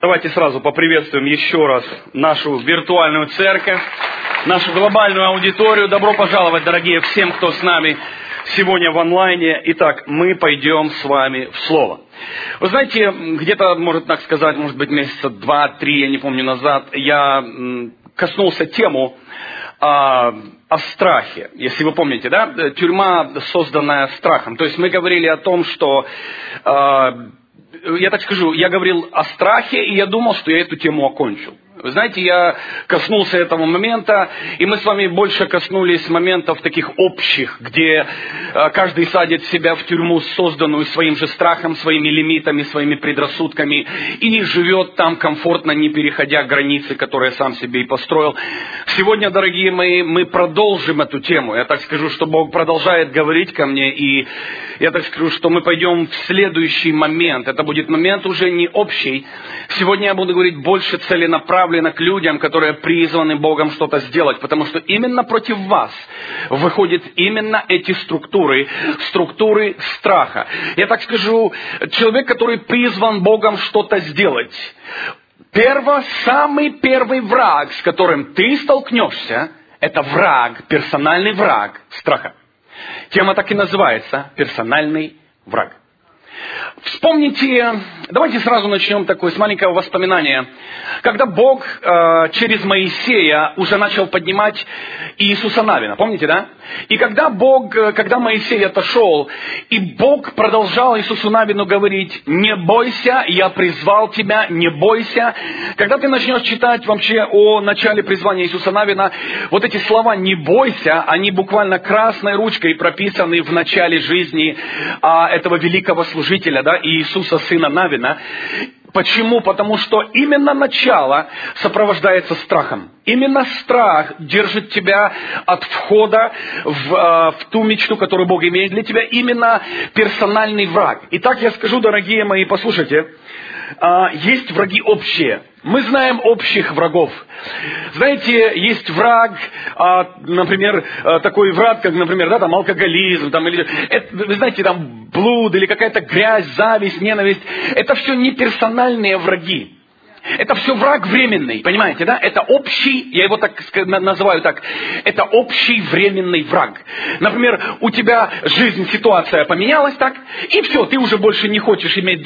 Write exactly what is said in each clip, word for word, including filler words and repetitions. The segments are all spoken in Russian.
Давайте сразу поприветствуем еще раз нашу виртуальную церковь, нашу глобальную аудиторию. Добро пожаловать, дорогие, всем, кто с нами сегодня в онлайне. Итак, мы пойдем с вами в Слово. Вы знаете, где-то, может так сказать, может быть, месяца два-три, я не помню, назад, я коснулся тему о, о страхе. Если вы помните, да? Тюрьма, созданная страхом. То есть мы говорили о том, что... Я так скажу, я говорил о страхе, и я думал, что я эту тему окончил. Вы знаете, я коснулся этого момента, и мы с вами больше коснулись моментов таких общих, где каждый садит себя в тюрьму, созданную своим же страхом, своими лимитами, своими предрассудками, и живет там комфортно, не переходя границы, которые сам себе и построил. Сегодня, дорогие мои, мы продолжим эту тему. Я так скажу, что Бог продолжает говорить ко мне, и я так скажу, что мы пойдем в следующий момент. Это будет момент уже не общий. Сегодня я буду говорить больше целенаправленно к людям, которые призваны Богом что-то сделать, потому что именно против вас выходят именно эти структуры, структуры страха. Я так скажу, человек, который призван Богом что-то сделать, перво, самый первый враг, с которым ты столкнешься, это враг, персональный враг страха. Тема так и называется «Персональный враг». Вспомните, давайте сразу начнем такое с маленького воспоминания. Когда Бог э, через Моисея уже начал поднимать Иисуса Навина, помните, да? И когда Бог, когда Моисей отошел, и Бог продолжал Иисусу Навину говорить: «Не бойся, я призвал тебя, не бойся». Когда ты начнешь читать вообще о начале призвания Иисуса Навина, вот эти слова «не бойся», они буквально красной ручкой прописаны в начале жизни а, этого великого служителя, да, Иисуса, сына Навина. Почему? Потому что именно начало сопровождается страхом. Именно страх держит тебя от входа в, в ту мечту, которую Бог имеет для тебя. Именно персональный враг. Итак, я скажу, дорогие мои, послушайте, есть враги общие. Мы знаем общих врагов. Знаете, есть враг, например, такой враг, как, например, да, там, алкоголизм, там, или, это, вы знаете, там, блуд, или какая-то грязь, зависть, ненависть. Это все не персональные враги. Это все враг временный, понимаете, да? Это общий, я его так называю так, это общий временный враг. Например, у тебя жизнь, ситуация поменялась так, и все, ты уже больше не хочешь иметь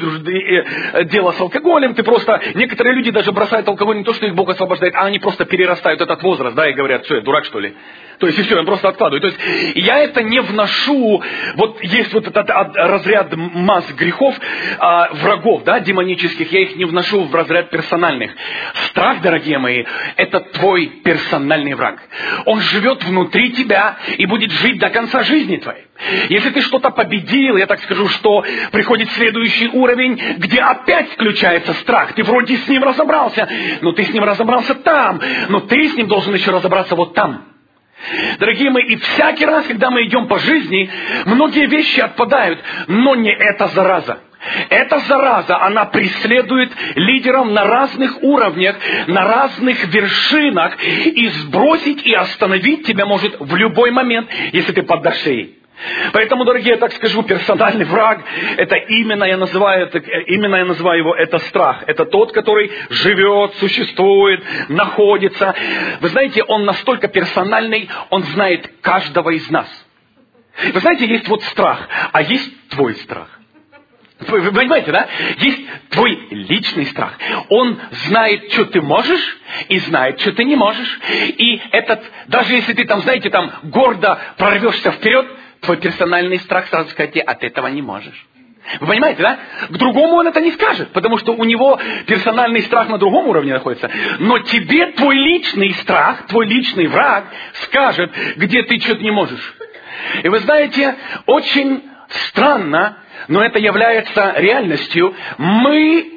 дело с алкоголем, ты просто, некоторые люди даже бросают алкоголь не то, что их Бог освобождает, а они просто перерастают этот возраст, да, и говорят: что я дурак, что ли? То есть, и все, я просто откладываю. То есть, я это не вношу, вот есть вот этот разряд масс грехов, а, врагов, да, демонических, я их не вношу в разряд персональных. Страх, дорогие мои, это твой персональный враг. Он живет внутри тебя и будет жить до конца жизни твоей. Если ты что-то победил, я так скажу, что приходит следующий уровень, где опять включается страх. Ты вроде с ним разобрался, но ты с ним разобрался там, но ты с ним должен еще разобраться вот там. Дорогие мои, и всякий раз, когда мы идем по жизни, многие вещи отпадают, но не эта зараза. Эта зараза, она преследует лидеров на разных уровнях, на разных вершинах, и сбросить и остановить тебя может в любой момент, если ты поддашься ей. Поэтому, дорогие, я так скажу, персональный враг, это именно я называю, это, именно я называю его, это страх. Это тот, который живет, существует, находится. Вы знаете, он настолько персональный, он знает каждого из нас. Вы знаете, есть вот страх, а есть твой страх. Вы, вы понимаете, да? Есть твой личный страх. Он знает, что ты можешь, и знает, что ты не можешь. И этот, даже если ты там, знаете, там гордо прорвешься вперед, твой персональный страх сразу скажет тебе: а ты этого не можешь. Вы понимаете, да? К другому он это не скажет, потому что у него персональный страх на другом уровне находится. Но тебе твой личный страх, твой личный враг скажет, где ты что-то не можешь. И вы знаете, очень странно, но это является реальностью. Мы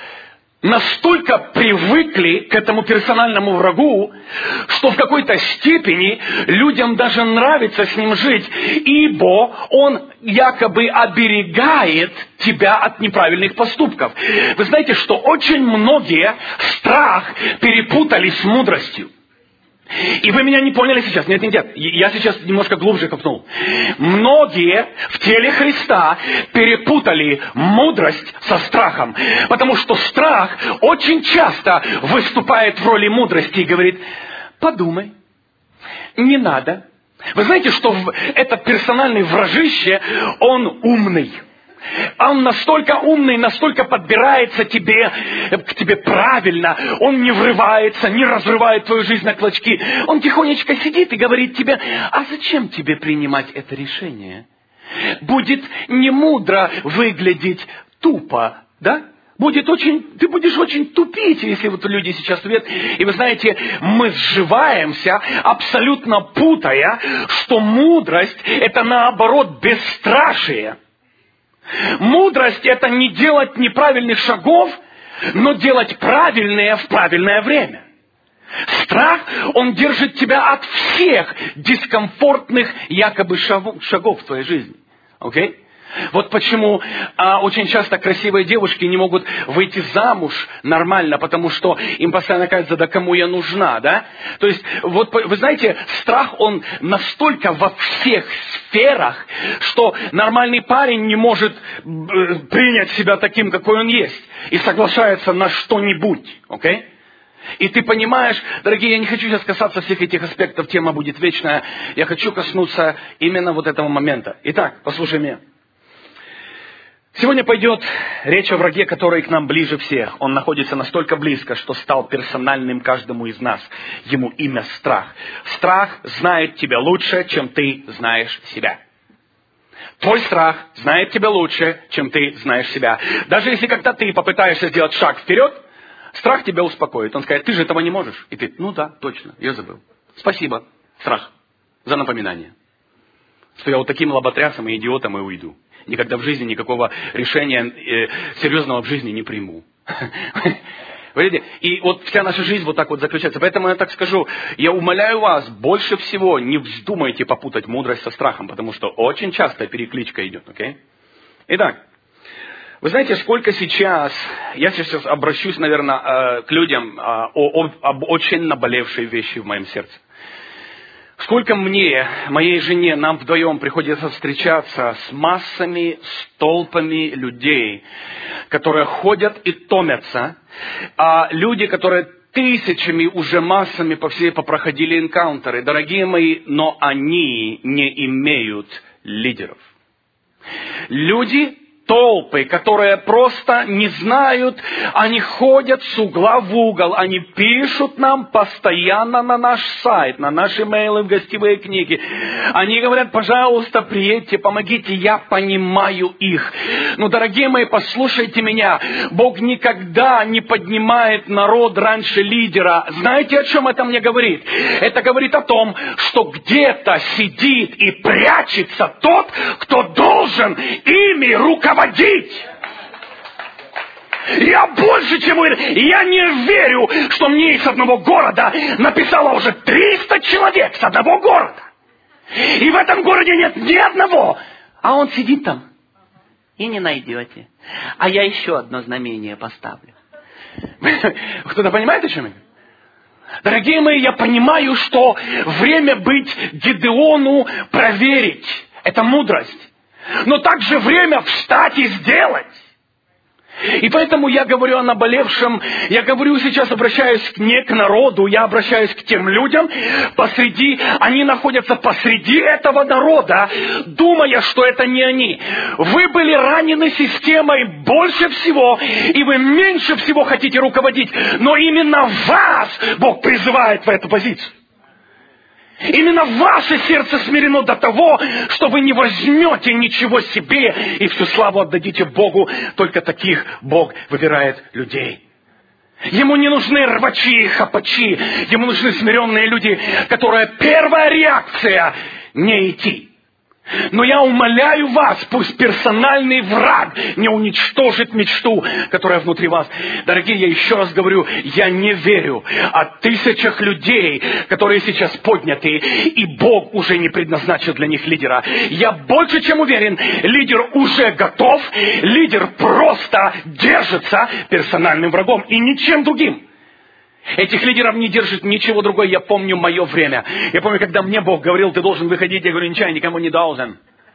настолько привыкли к этому персональному врагу, что в какой-то степени людям даже нравится с ним жить, ибо он якобы оберегает тебя от неправильных поступков. Вы знаете, что очень многие страх перепутали с мудростью. И вы меня не поняли сейчас. Нет, нет, нет. Я сейчас немножко глубже копнул. Многие в теле Христа перепутали мудрость со страхом. Потому что страх очень часто выступает в роли мудрости и говорит: подумай, не надо. Вы знаете, что этот персональный вражище, он умный. Он настолько умный, настолько подбирается тебе, к тебе правильно. Он не врывается, не разрывает твою жизнь на клочки. Он тихонечко сидит и говорит тебе: а зачем тебе принимать это решение? Будет не мудро выглядеть тупо, да? Будет очень, ты будешь очень тупить, если вот люди сейчас видят. И вы знаете, мы сживаемся, абсолютно путая, что мудрость – это наоборот бесстрашие. Мудрость – это не делать неправильных шагов, но делать правильные в правильное время. Страх, он держит тебя от всех дискомфортных якобы шагов в твоей жизни. Окей? Вот почему а, очень часто красивые девушки не могут выйти замуж нормально, потому что им постоянно кажется: да кому я нужна, да? То есть, вот вы знаете, страх, он настолько во всех сферах, что нормальный парень не может принять себя таким, какой он есть, и соглашается на что-нибудь, окей? И ты понимаешь, дорогие, я не хочу сейчас касаться всех этих аспектов, тема будет вечная, я хочу коснуться именно вот этого момента. Итак, послушай меня. Сегодня пойдет речь о враге, который к нам ближе всех. Он находится настолько близко, что стал персональным каждому из нас. Ему имя страх. Страх знает тебя лучше, чем ты знаешь себя. Твой страх знает тебя лучше, чем ты знаешь себя. Даже если когда ты попытаешься сделать шаг вперед, страх тебя успокоит. Он скажет: ты же этого не можешь. И ты: ну да, точно, я забыл. Спасибо, страх, за напоминание. Что я вот таким лоботрясом и идиотом и уйду. Никогда в жизни никакого решения э, серьезного в жизни не приму. Видите? И вот вся наша жизнь вот так вот заключается. Поэтому я так скажу, я умоляю вас, больше всего не вздумайте попутать мудрость со страхом, потому что очень часто перекличка идет. Okay? Итак, вы знаете, сколько сейчас, я сейчас обращусь, наверное, к людям об очень наболевшей вещи в моем сердце. Сколько мне, моей жене, нам вдвоем приходится встречаться с массами, с толпами людей, которые ходят и томятся, а люди, которые тысячами уже массами по всей попроходили энкаунтеры. Дорогие мои, но они не имеют лидеров. Люди, толпы, которые просто не знают, они ходят с угла в угол, они пишут нам постоянно на наш сайт, на наши мейлы, в гостевые книги. Они говорят: пожалуйста, приедьте, помогите, я понимаю их. Но, дорогие мои, послушайте меня, Бог никогда не поднимает народ раньше лидера. Знаете, о чем это мне говорит? Это говорит о том, что где-то сидит и прячется тот, кто должен ими руководить. Я больше чем уверен, я не верю, что мне из одного города написало уже триста человек с одного города. И в этом городе нет ни одного. А он сидит там. И не найдете. А я еще одно знамение поставлю. Кто-то понимает, о чем я? Дорогие мои, я понимаю, что время быть Гидеону проверить. Это мудрость. Но также время встать и сделать. И поэтому я говорю о наболевшем, я говорю сейчас, обращаюсь не к народу, я обращаюсь к тем людям посреди, они находятся посреди этого народа, думая, что это не они. Вы были ранены системой больше всего, и вы меньше всего хотите руководить, но именно вас Бог призывает в эту позицию. Именно ваше сердце смирено до того, что вы не возьмете ничего себе и всю славу отдадите Богу. Только таких Бог выбирает людей. Ему не нужны рвачи и хапачи. Ему нужны смиренные люди, которые первая реакция — не идти. Но я умоляю вас, пусть персональный враг не уничтожит мечту, которая внутри вас. Дорогие, я еще раз говорю, я не верю о тысячах людей, которые сейчас подняты, и Бог уже не предназначил для них лидера. Я больше чем уверен, лидер уже готов, лидер просто держится персональным врагом и ничем другим. Этих лидеров не держит ничего другое. Я помню мое время. Я помню, когда мне Бог говорил, ты должен выходить. Я говорю, ничего, я никому не должен.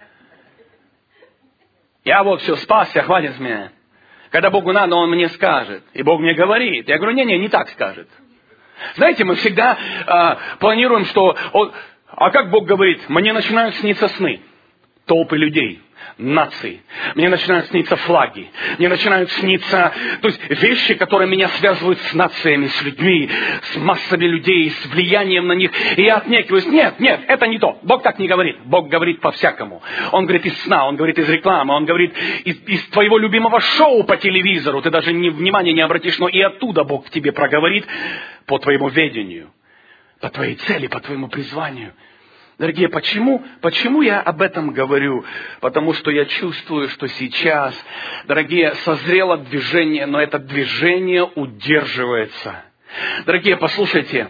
Я вот все, спасся, хватит с меня. Когда Богу надо, Он мне скажет. И Бог мне говорит. Я говорю, не-не, не так скажет. Знаете, мы всегда а, планируем, что... Он, а как Бог говорит? Мне начинают сниться сны. Толпы людей, наций. Мне начинают сниться флаги. Мне начинают сниться... То есть вещи, которые меня связывают с нациями, с людьми, с массами людей, с влиянием на них. И я отнекиваюсь. Нет, нет, это не то. Бог так не говорит. Бог говорит по-всякому. Он говорит из сна, Он говорит из рекламы, Он говорит из, из твоего любимого шоу по телевизору. Ты даже не, внимания не обратишь, но и оттуда Бог к тебе проговорит по твоему ведению, по твоей цели, по твоему призванию. Дорогие, почему, почему я об этом говорю? Потому что я чувствую, что сейчас, дорогие, созрело движение, но это движение удерживается. Дорогие, послушайте,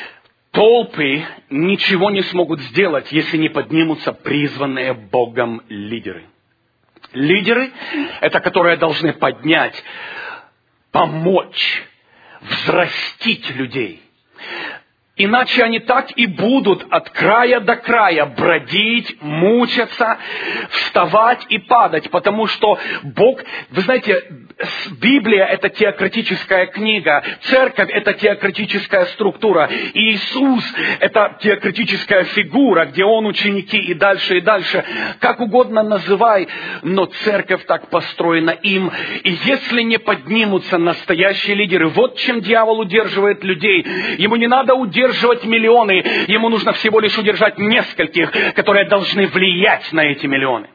толпы ничего не смогут сделать, если не поднимутся призванные Богом лидеры. Лидеры, это которые должны поднять, помочь, взрастить людей. Иначе они так и будут от края до края бродить, мучаться, вставать и падать. Потому что Бог, вы знаете, Библия – это теократическая книга, церковь – это теократическая структура, и Иисус – это теократическая фигура, где Он ученики и дальше, и дальше. Как угодно называй, но церковь так построена им. И если не поднимутся настоящие лидеры, вот чем дьявол удерживает людей. Ему не надо удерживать удерживать миллионы, ему нужно всего лишь удержать нескольких, которые должны влиять на эти миллионы.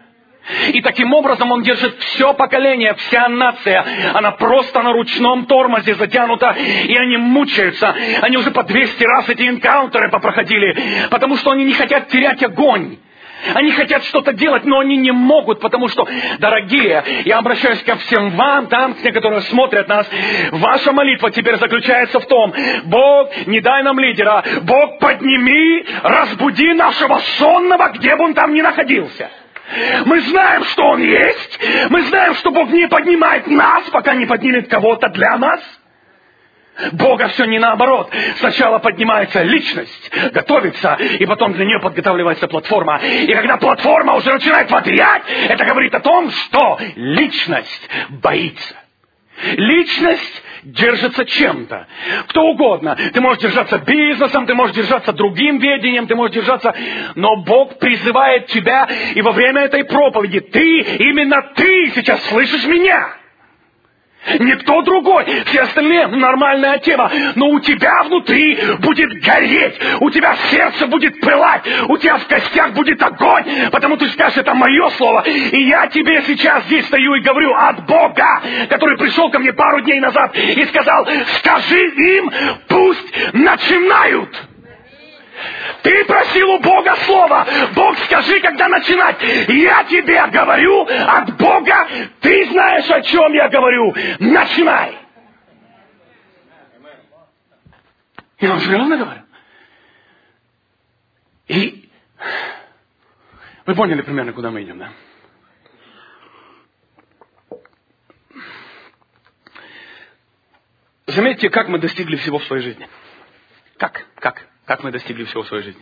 И таким образом он держит все поколение, вся нация, она просто на ручном тормозе затянута, и они мучаются. Они уже по двести раз эти энкаунтеры попроходили, потому что они не хотят терять огонь. Они хотят что-то делать, но они не могут, потому что, дорогие, я обращаюсь ко всем вам, там, те, которые смотрят нас, ваша молитва теперь заключается в том: Бог, не дай нам лидера, Бог, подними, разбуди нашего сонного, где бы он там ни находился. Мы знаем, что он есть, мы знаем, что Бог не поднимает нас, пока не поднимет кого-то для нас. Бога все не наоборот. Сначала поднимается личность, готовится, и потом для нее подготавливается платформа. И когда платформа уже начинает водрять, это говорит о том, что личность боится. Личность держится чем-то. Кто угодно. Ты можешь держаться бизнесом, ты можешь держаться другим ведением, ты можешь держаться... Но Бог призывает тебя, и во время этой проповеди ты, именно ты сейчас слышишь меня. Никто другой. Все остальные нормальная тема. Но у тебя внутри будет гореть. У тебя сердце будет пылать. У тебя в костях будет огонь. Потому ты скажешь, это мое слово. И я тебе сейчас здесь стою и говорю от Бога, который пришел ко мне пару дней назад и сказал: скажи им, пусть начинают. Ты просил у Бога слова. Бог, скажи, когда начинать. Я тебе говорю от Бога. Ты знаешь, о чем я говорю. Начинай. Я вам серьезно говорю. И вы поняли примерно, куда мы идем, да? Заметьте, как мы достигли всего в своей жизни. Как? Как? Как мы достигли всего в своей жизни?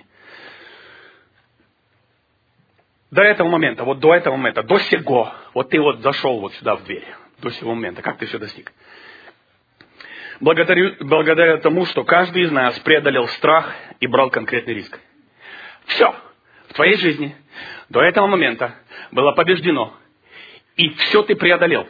До этого момента, вот до этого момента, до сего, вот ты вот зашел вот сюда в дверь, до сего момента, как ты все достиг? Благодарю, благодаря тому, что каждый из нас преодолел страх и брал конкретный риск. Все в твоей жизни до этого момента было побеждено, и все ты преодолел,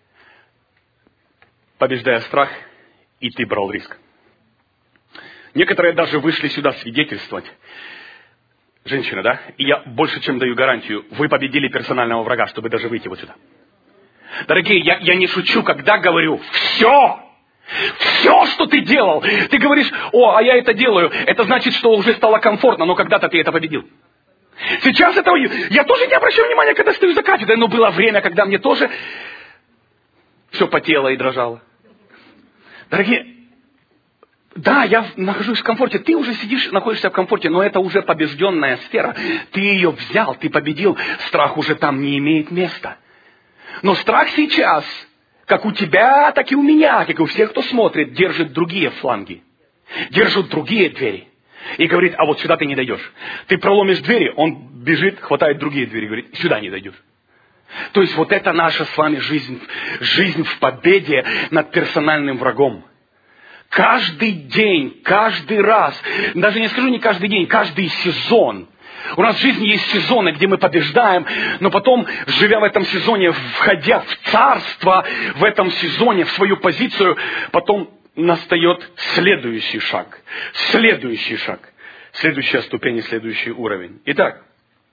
побеждая страх, и ты брал риск. Некоторые даже вышли сюда свидетельствовать. Женщина, да? И я больше чем даю гарантию, вы победили персонального врага, чтобы даже выйти вот сюда. Дорогие, я, я не шучу, когда говорю все. Все, что ты делал. Ты говоришь: о, а я это делаю. Это значит, что уже стало комфортно, но когда-то ты это победил. Сейчас этого... Я тоже не обращаю внимания, когда стою за кафедрой, но было время, когда мне тоже все потело и дрожало. Дорогие, да, я нахожусь в комфорте. Ты уже сидишь, находишься в комфорте, но это уже побежденная сфера. Ты ее взял, ты победил. Страх уже там не имеет места. Но страх сейчас, как у тебя, так и у меня, как и у всех, кто смотрит, держит другие фланги, держат другие двери. И говорит, а вот сюда ты не дойдешь. Ты проломишь двери, он бежит, хватает другие двери, говорит, сюда не дойдешь. То есть вот это наша с вами жизнь, жизнь в победе над персональным врагом. Каждый день, каждый раз, даже не скажу не каждый день, каждый сезон. У нас в жизни есть сезоны, где мы побеждаем, но потом, живя в этом сезоне, входя в царство, в этом сезоне, в свою позицию, потом настает следующий шаг. Следующий шаг. Следующая ступень и следующий уровень. Итак,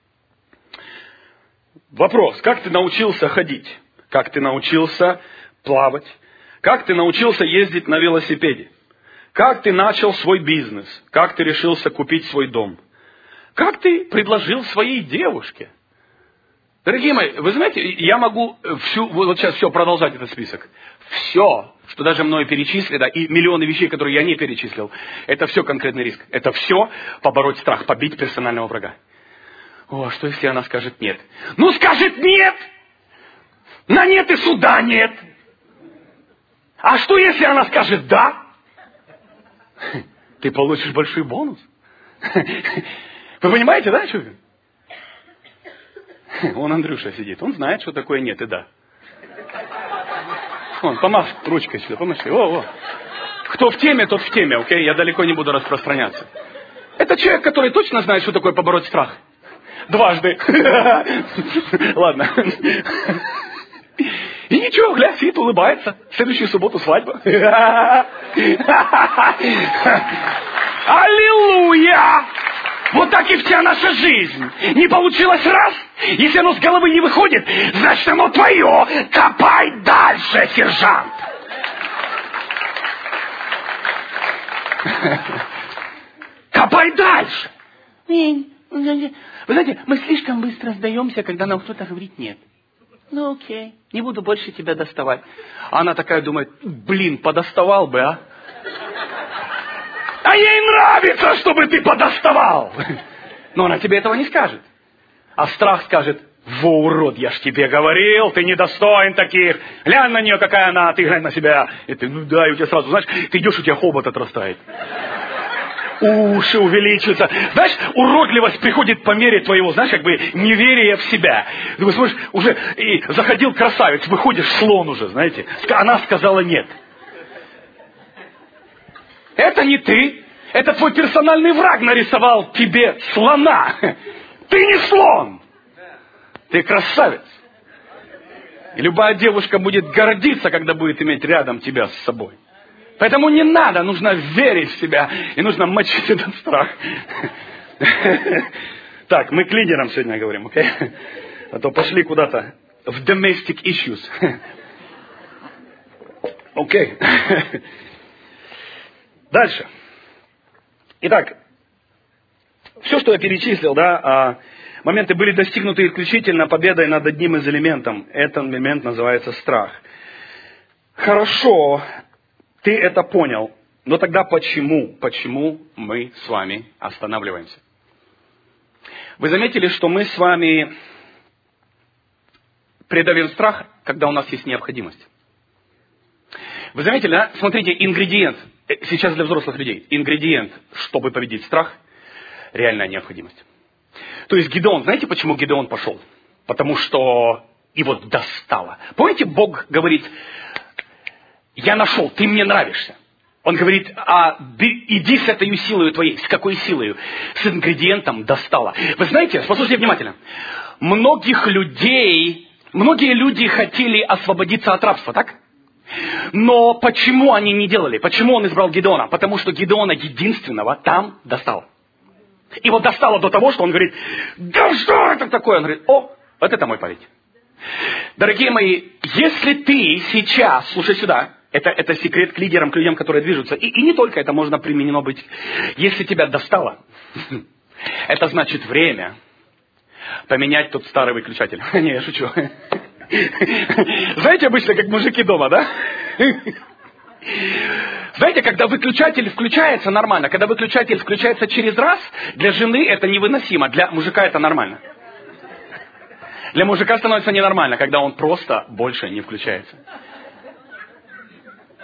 вопрос. Как ты научился ходить? Как ты научился плавать? Как ты научился ездить на велосипеде? Как ты начал свой бизнес? Как ты решился купить свой дом? Как ты предложил своей девушке? Дорогие мои, вы знаете, я могу всю, вот сейчас все продолжать этот список. Все, что даже мною перечислено, и миллионы вещей, которые я не перечислил, это все конкретный риск. Это все побороть страх, побить персонального врага. О, что если она скажет нет? Ну скажет нет! На нет и суда нет! А что если она скажет да? Ты получишь большой бонус. Вы понимаете, да, что? Вон Андрюша сидит, он знает, что такое нет и да. Вон, помашь ручкой сюда, помаши. О, о. Кто в теме, тот в теме, окей? Я далеко не буду распространяться. Это человек, который точно знает, что такое побороть страх. Дважды. Ладно. И ничего, глядь, сидит, улыбается. В следующую субботу свадьба. Аллилуйя! Вот так и вся наша жизнь. Не получилось раз, если оно с головы не выходит, значит оно твое. Копай дальше, сержант. Копай дальше. Вы знаете, мы слишком быстро сдаемся, когда нам кто-то говорит нет. Ну окей, не буду больше тебя доставать. А она такая думает, блин, подоставал бы, а? А ей нравится, чтобы ты подоставал. Но она тебе этого не скажет. А страх скажет, во, урод, я ж тебе говорил, ты недостоин таких. Глянь на нее, какая она, ты глянь на себя. И ты, ну да, и у тебя сразу, знаешь, ты идешь, у тебя хобот отрастает. Уши увеличиваются. Знаешь, уродливость приходит по мере твоего, знаешь, как бы неверия в себя. Ты смотришь, уже и заходил красавец, выходишь слон уже, знаете. Она сказала нет. Это не ты. Это твой персональный враг нарисовал тебе слона. Ты не слон. Ты красавец. И любая девушка будет гордиться, когда будет иметь рядом тебя с собой. Поэтому не надо, нужно верить в себя. И нужно мочить этот страх. Так, мы к лидерам сегодня говорим, окей? Okay? А то пошли куда-то в domestic issues. Окей. Okay. Дальше. Итак, все, что я перечислил, да, моменты были достигнуты исключительно победой над одним из элементов. Этот элемент называется страх. Хорошо, ты это понял, но тогда почему, почему мы с вами останавливаемся? Вы заметили, что мы с вами преодолеваем страх, когда у нас есть необходимость? Вы заметили, да? Смотрите, ингредиент, сейчас для взрослых людей, ингредиент, чтобы победить страх, реальная необходимость. То есть Гидеон, знаете, почему Гидеон пошел? Потому что его достало. Помните, Бог говорит, я нашел, ты мне нравишься. Он говорит, а иди с этой силой твоей. С какой силой? С ингредиентом достало. Вы знаете, послушайте внимательно. Многих людей, многие люди хотели освободиться от рабства, так? Но почему они не делали? Почему он избрал Гидеона? Потому что Гидеона единственного там достало. И вот достало до того, что он говорит, да что это такое? Он говорит, о, вот это мой парень. Дорогие мои, если ты сейчас, слушай сюда, это, это секрет к лидерам, к людям, которые движутся. И, и не только это можно применено быть. Если тебя достало, это значит время поменять тот старый выключатель. Не, я шучу. Знаете, обычно как мужики дома, да? Знаете, когда выключатель включается нормально, когда выключатель включается через раз, для жены это невыносимо, для мужика это нормально. Для мужика становится ненормально, когда он просто больше не включается.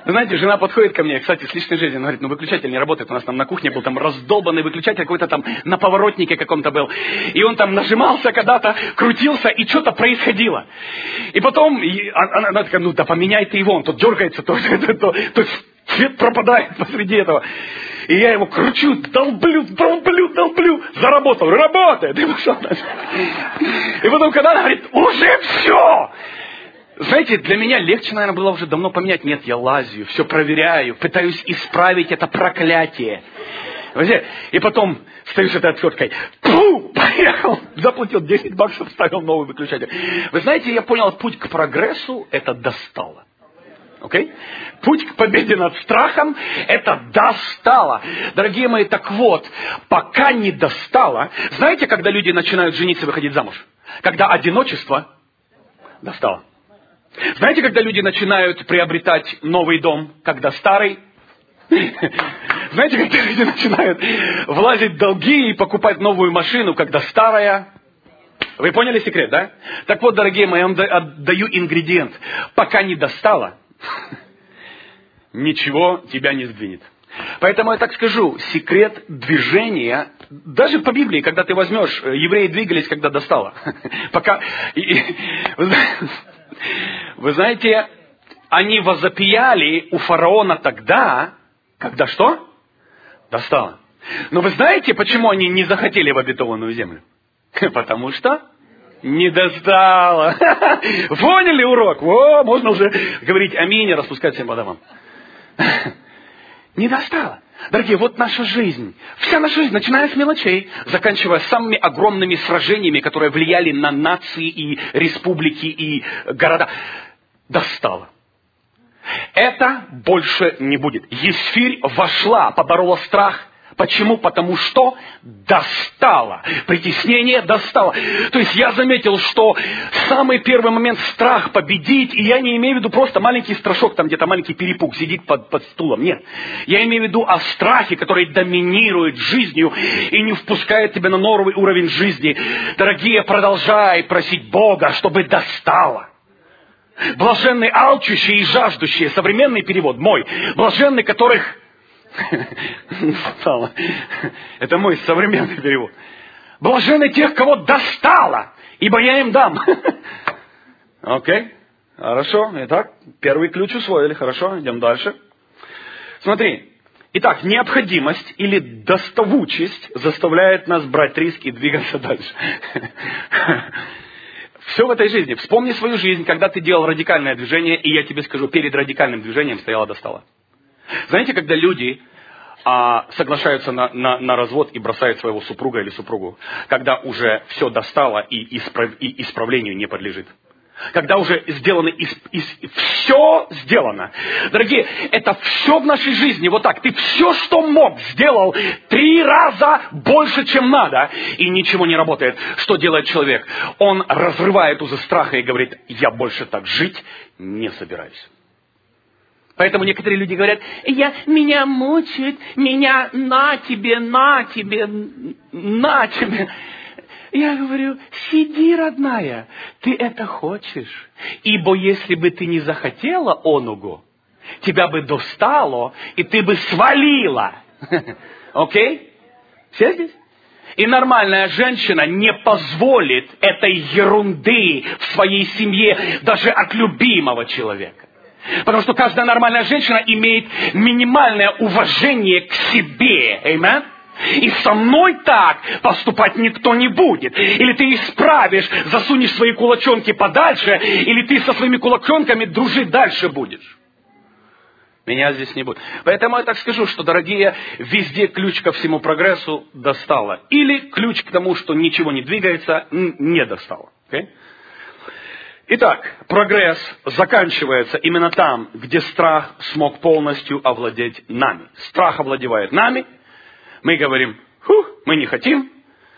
Вы знаете, жена подходит ко мне, кстати, с личной жизнью, она говорит, ну выключатель не работает, у нас там на кухне был там раздолбанный выключатель, какой-то там на поворотнике каком-то был. И он там нажимался когда-то, крутился, и что-то происходило. И потом и она, она такая, ну да поменяй ты его, он то дергается, то, то, то, то свет пропадает посреди этого. И я его кручу, долблю, долблю, долблю, заработал, работает. И, пошел дальше. И потом, когда она говорит, уже все! Знаете, для меня легче, наверное, было уже давно поменять. Нет, я лазю, все проверяю, пытаюсь исправить это проклятие. И потом стою с этой отверткой. Пу! Поехал! Заплатил десять баксов, вставил новый выключатель. Вы знаете, я понял, путь к прогрессу это достало. Okay? Путь к победе над страхом это достало. Дорогие мои, так вот, пока не достало. Знаете, когда люди начинают жениться и выходить замуж? Когда одиночество достало. Знаете, когда люди начинают приобретать новый дом, когда старый? Знаете, когда люди начинают влазить в долги и покупать новую машину, когда старая? Вы поняли секрет, да? Так вот, дорогие мои, я вам отдаю ингредиент. Пока не достало, ничего тебя не сдвинет. Поэтому я так скажу, секрет движения, даже по Библии, когда ты возьмешь, евреи двигались, когда достало. Пока... Вы знаете, они возопияли у фараона тогда, когда что? Достало. Но вы знаете, почему они не захотели в обетованную землю? Потому что не достало. Поняли урок? О, можно уже говорить аминь и распускать всем по домам. Не достало. Дорогие, вот наша жизнь. Вся наша жизнь, начиная с мелочей, заканчивая самыми огромными сражениями, которые влияли на нации и республики и города, достало. Это больше не будет. Есфирь вошла, поборола страх. Почему? Потому что достало. Притеснение достало. То есть я заметил, что самый первый момент страх победить, и я не имею в виду просто маленький страшок, там где-то маленький перепуг сидит под, под стулом. Нет. Я имею в виду о страхе, который доминирует жизнью и не впускает тебя на новый уровень жизни. Дорогие, продолжай просить Бога, чтобы достало. Блаженны алчущие и жаждущие. Современный перевод мой. Блаженны, которых... Это мой современный перевод. Блаженны тех, кого достало, ибо я им дам. Окей, хорошо. Итак, первый ключ усвоили. Хорошо, идем дальше. Смотри. Итак, необходимость или доставучесть заставляет нас брать риски и двигаться дальше. Все в этой жизни. Вспомни свою жизнь, когда ты делал радикальное движение, и я тебе скажу, перед радикальным движением стояло достало. Знаете, когда люди а, соглашаются на, на, на развод и бросают своего супруга или супругу, когда уже все достало и, исправ, и исправлению не подлежит. Когда уже сделано, из, из, все сделано. Дорогие, это все в нашей жизни вот так. Ты все, что мог, сделал три раза больше, чем надо, и ничего не работает. Что делает человек? Он разрывает узы страха и говорит, я больше так жить не собираюсь. Поэтому некоторые люди говорят, я, меня мучает, меня на тебе, на тебе, на тебе. Я говорю, сиди, родная, ты это хочешь. Ибо если бы ты не захотела онугу, тебя бы достало, и ты бы свалила. Окей? Все здесь? И нормальная женщина не позволит этой ерунды в своей семье даже от любимого человека. Потому что каждая нормальная женщина имеет минимальное уважение к себе. Аминь. И со мной так поступать никто не будет. Или ты исправишь, засунешь свои кулачонки подальше, или ты со своими кулачонками дружить дальше будешь. Меня здесь не будет. Поэтому я так скажу, что, дорогие, везде ключ ко всему прогрессу достало. Или ключ к тому, что ничего не двигается, не достало. Okay? Итак, прогресс заканчивается именно там, где страх смог полностью овладеть нами. Страх овладевает нами. Мы говорим, фух, мы не хотим.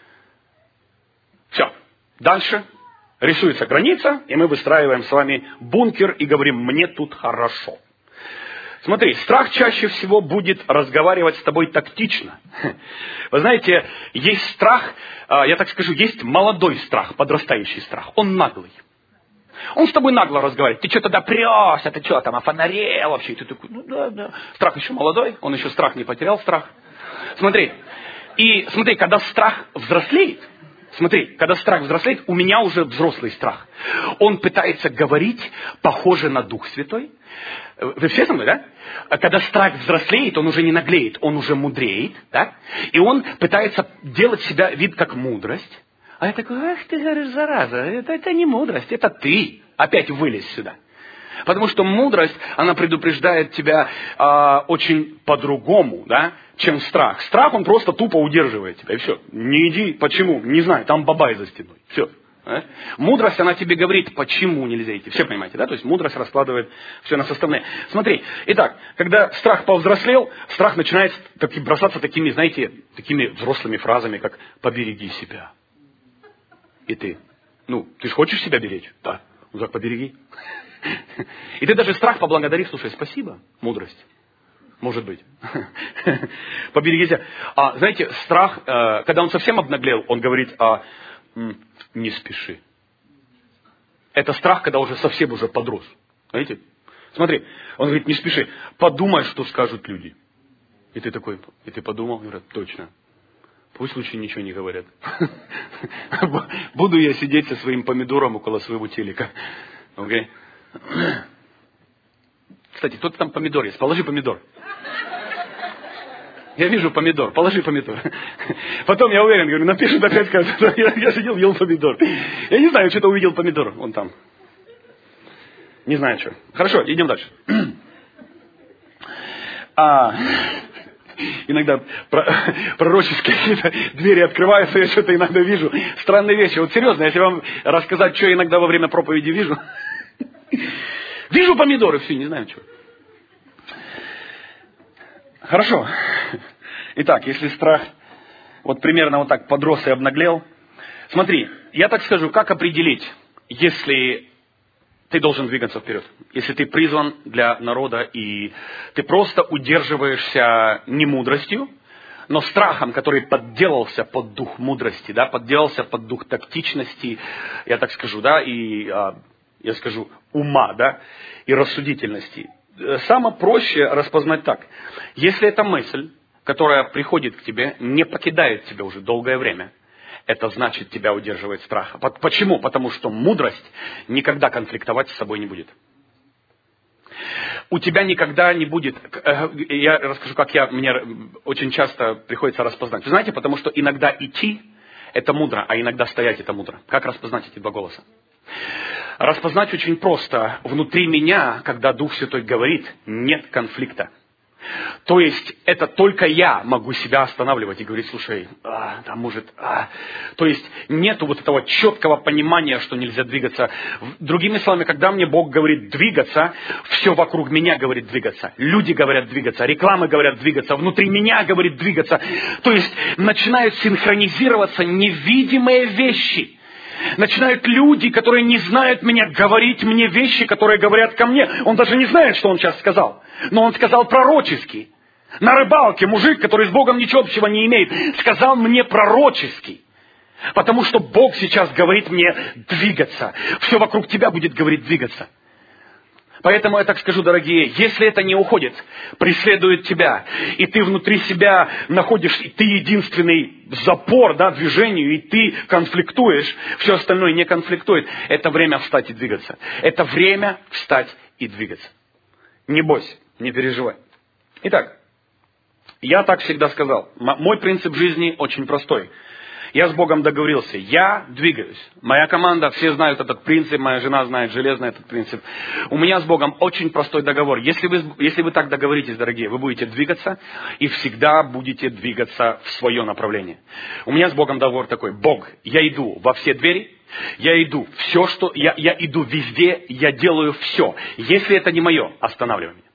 Все. Дальше рисуется граница, и мы выстраиваем с вами бункер и говорим, мне тут хорошо. Смотри, страх чаще всего будет разговаривать с тобой тактично. Вы знаете, есть страх, я так скажу, есть молодой страх, подрастающий страх. Он наглый. Он с тобой нагло разговаривает. Ты что тогда прешься, ты что там, офонарел вообще? И ты такой, ну да, да. Страх еще молодой, он еще страх не потерял, страх. Смотри, и смотри, когда страх взрослеет, смотри, когда страх взрослеет, у меня уже взрослый страх. Он пытается говорить, похоже на Дух Святой. Вы все со мной, да? Когда страх взрослеет, он уже не наглеет, он уже мудреет, да? И он пытается делать себя вид как мудрость. А я такой, ах ты, говоришь, зараза, это, это не мудрость, это ты. Опять вылез сюда. Потому что мудрость, она предупреждает тебя а, очень по-другому, да, чем страх. Страх, он просто тупо удерживает тебя, и все. Не иди, почему, не знаю, там бабай за стеной, все. Да? Мудрость, она тебе говорит, почему нельзя идти. Все понимаете, да? То есть мудрость раскладывает все на составные. Смотри, итак, когда страх повзрослел, страх начинает таки, бросаться такими, знаете, такими взрослыми фразами, как «побереги себя». И ты, ну, ты же хочешь себя беречь? Да. Ну так побереги. И ты даже страх поблагодари, слушай, спасибо, мудрость. Может быть. Побереги себя. А, знаете, страх, э, когда он совсем обнаглел, он говорит, а, не спеши. Это страх, когда уже совсем уже подрос. Знаете? Смотри, он говорит, не спеши, подумай, что скажут люди. И ты такой, и ты подумал, и говорит, точно. Пусть лучше ничего не говорят. Буду я сидеть со своим помидором около своего телека. Okay? Кстати, кто-то там помидор есть. Положи помидор. Я вижу помидор. Положи помидор. Потом, я уверен, говорю, напишут опять, скажут, я, я сидел, ел помидор. Я не знаю, что-то увидел помидор. Он там. Не знаю, что. Хорошо, идем дальше. А... Иногда пророческие какие-то двери открываются, я что-то иногда вижу. Странные вещи. Вот серьезно, если вам рассказать, что я иногда во время проповеди вижу. Вижу помидоры, все, не знаю, что. Хорошо. Итак, если страх вот примерно вот так подрос и обнаглел. Смотри, я так скажу, как определить, если... Ты должен двигаться вперед. Если ты призван для народа, и ты просто удерживаешься не мудростью, но страхом, который подделался под дух мудрости, да, подделался под дух тактичности, я так скажу, да, и, я скажу, ума, да, и рассудительности. Самое проще распознать так. Если эта мысль, которая приходит к тебе, не покидает тебя уже долгое время, это значит, тебя удерживает страх. Почему? Потому что мудрость никогда конфликтовать с собой не будет. У тебя никогда не будет... Я расскажу, как я, мне очень часто приходится распознать. Вы знаете, потому что иногда идти – это мудро, а иногда стоять – это мудро. Как распознать эти два голоса? Распознать очень просто. Внутри меня, когда Дух Святой говорит, нет конфликта. То есть, это только я могу себя останавливать и говорить, слушай, а, да может, а. То есть, нету вот этого четкого понимания, что нельзя двигаться. Другими словами, когда мне Бог говорит двигаться, все вокруг меня говорит двигаться. Люди говорят двигаться, рекламы говорят двигаться, внутри меня говорит двигаться. То есть, начинают синхронизироваться невидимые вещи. Начинают люди, которые не знают меня, говорить мне вещи, которые говорят ко мне. Он даже не знает, что он сейчас сказал. Но он сказал пророчески. На рыбалке мужик, который с Богом ничего общего не имеет, сказал мне пророчески. Потому что Бог сейчас говорит мне двигаться. Все вокруг тебя будет говорить двигаться. Поэтому я так скажу, дорогие, если это не уходит, преследует тебя, и ты внутри себя находишь, и ты единственный запор, да, движению, и ты конфликтуешь, все остальное не конфликтует, это время встать и двигаться. Это время встать и двигаться. Не бойся, не переживай. Итак, я так всегда сказал, мой принцип жизни очень простой. Я с Богом договорился, я двигаюсь. Моя команда, все знают этот принцип, моя жена знает железно этот принцип. У меня с Богом очень простой договор. Если вы, если вы так договоритесь, дорогие, вы будете двигаться и всегда будете двигаться в свое направление. У меня с Богом договор такой, Бог, я иду во все двери, я иду все, что, я, я иду везде, я делаю все. Если это не мое, останавливай меня.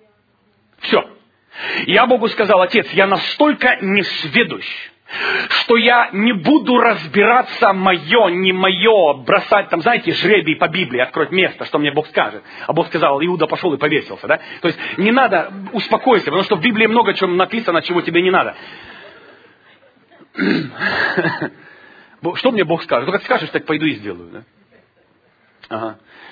Все. Я Богу сказал, Отец, я настолько несведущ, что я не буду разбираться, мое, не мое, бросать там, знаете, жребий по Библии, открыть место, что мне Бог скажет. А Бог сказал, Иуда пошел и повесился, да? То есть не надо, успокойся, потому что в Библии много чего написано, чего тебе не надо. Что мне Бог скажет? Ну, как скажешь, так пойду и сделаю, да? Ага.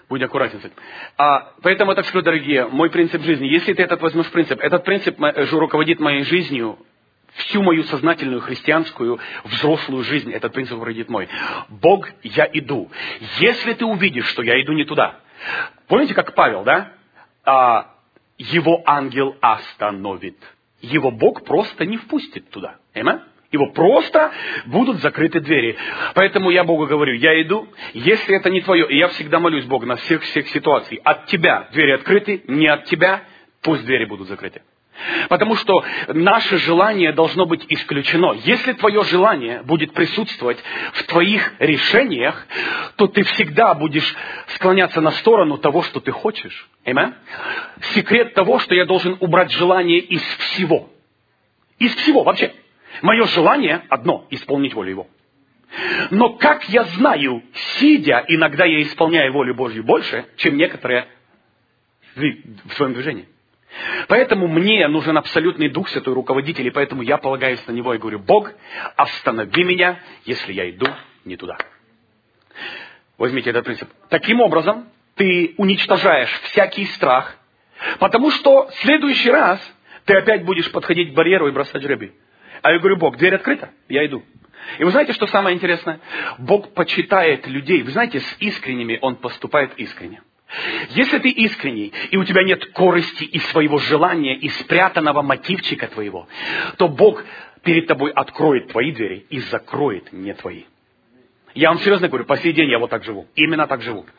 Будь аккуратен с этим. А, поэтому я так скажу, дорогие, мой принцип жизни, если ты этот возьмешь принцип, этот принцип же руководит моей жизнью, всю мою сознательную, христианскую, взрослую жизнь, этот принцип руководит мой. Бог, я иду. Если ты увидишь, что я иду не туда. Помните, как Павел, да? А, его ангел остановит. Его Бог просто не впустит туда. Аминь? Его просто будут закрыты двери. Поэтому я Богу говорю, я иду, если это не твое, и я всегда молюсь Богу на всех всех ситуациях. От тебя двери открыты, не от тебя, пусть двери будут закрыты. Потому что наше желание должно быть исключено. Если твое желание будет присутствовать в твоих решениях, то ты всегда будешь склоняться на сторону того, что ты хочешь. Аминь? Секрет того, что я должен убрать желание из всего. Из всего вообще. Мое желание одно – исполнить волю Его. Но как я знаю, сидя, иногда я исполняю волю Божью больше, чем некоторые в своем движении. Поэтому мне нужен абсолютный Дух Святой руководитель, и поэтому я полагаюсь на Него и говорю, Бог, останови меня, если я иду не туда. Возьмите этот принцип. Таким образом, ты уничтожаешь всякий страх, потому что в следующий раз ты опять будешь подходить к барьеру и бросать жребий. А я говорю, Бог, дверь открыта, я иду. И вы знаете, что самое интересное? Бог почитает людей. Вы знаете, с искренними Он поступает искренне. Если ты искренний, и у тебя нет корысти и своего желания, и спрятанного мотивчика твоего, то Бог перед тобой откроет твои двери и закроет не твои. Я вам серьезно говорю, по сей день я вот так живу. Именно так живу.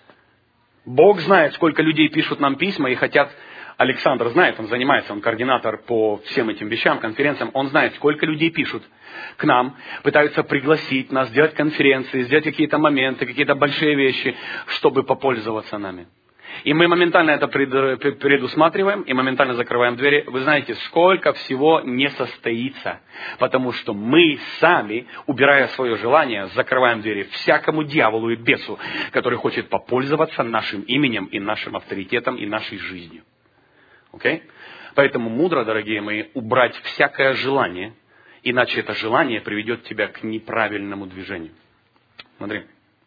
Бог знает, сколько людей пишут нам письма и хотят... Александр знает, он занимается, он координатор по всем этим вещам, конференциям. Он знает, сколько людей пишут к нам, пытаются пригласить нас, сделать конференции, сделать какие-то моменты, какие-то большие вещи, чтобы попользоваться нами. И мы моментально это предусматриваем и моментально закрываем двери. Вы знаете, сколько всего не состоится, потому что мы сами, убирая свое желание, закрываем двери всякому дьяволу и бесу, который хочет попользоваться нашим именем и нашим авторитетом и нашей жизнью. Okay? Поэтому мудро, дорогие мои, убрать всякое желание, иначе это желание приведет тебя к неправильному движению. Смотри.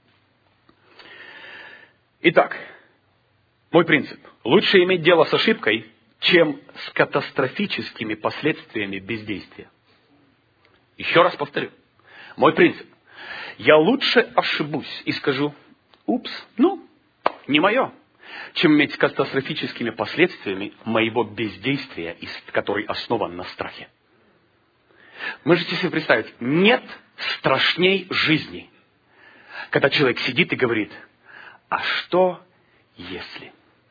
Итак, мой принцип. Лучше иметь дело с ошибкой, чем с катастрофическими последствиями бездействия. Еще раз повторю. Мой принцип. Я лучше ошибусь и скажу, упс, ну, не мое, чем иметь с катастрофическими последствиями моего бездействия, который основан на страхе. Можете себе представить, нет страшней жизни, когда человек сидит и говорит, а что если?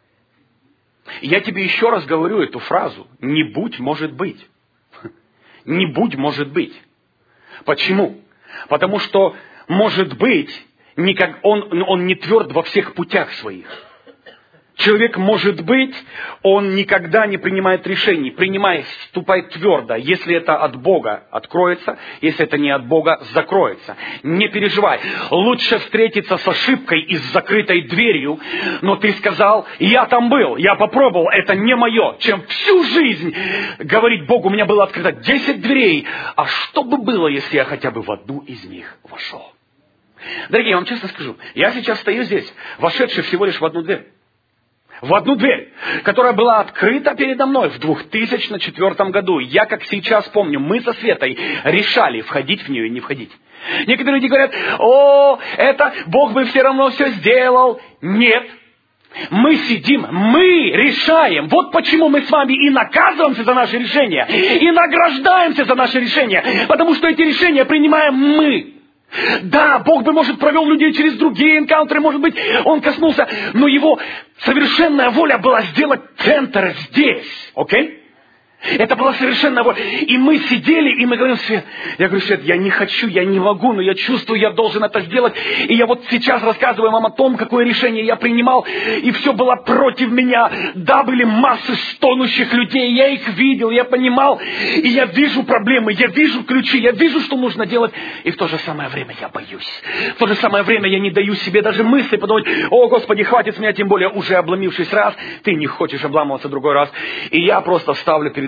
Я тебе еще раз говорю эту фразу, не будь может быть. Не будь может быть. Почему? Потому что может быть, никак, он, он не тверд во всех путях своих. Человек, может быть, он никогда не принимает решений, принимает, вступает твердо. Если это от Бога, откроется. Если это не от Бога, закроется. Не переживай. Лучше встретиться с ошибкой и с закрытой дверью, но ты сказал, я там был, я попробовал, это не мое, чем всю жизнь говорить Богу, у меня было открыто десять дверей, а что бы было, если я хотя бы в одну из них вошел? Дорогие, я вам честно скажу, я сейчас стою здесь, вошедший всего лишь в одну дверь. В одну дверь, которая была открыта передо мной в две тысячи четвёртом году. Я, как сейчас помню, мы со Светой решали, входить в нее и не входить. Некоторые люди говорят, о, это Бог бы все равно все сделал. Нет. Мы сидим, мы решаем. Вот почему мы с вами и наказываемся за наши решения, и награждаемся за наши решения. Потому что эти решения принимаем мы. Да, Бог бы, может, провел людей через другие энкаунтеры, может быть, Он коснулся, но Его совершенная воля была сделать центр здесь, окей? Это была совершенная воля. И мы сидели, и мы говорим, Свет, я говорю, Свет, я не хочу, я не могу, но я чувствую, я должен это сделать. И я вот сейчас рассказываю вам о том, какое решение я принимал, и все было против меня. Да, были массы стонущих людей, я их видел, я понимал, и я вижу проблемы, я вижу ключи, я вижу, что нужно делать, и в то же самое время я боюсь. В то же самое время я не даю себе даже мысли подумать, о, Господи, хватит с меня, тем более уже обломившись раз, ты не хочешь обламываться другой раз. И я просто ставлю перед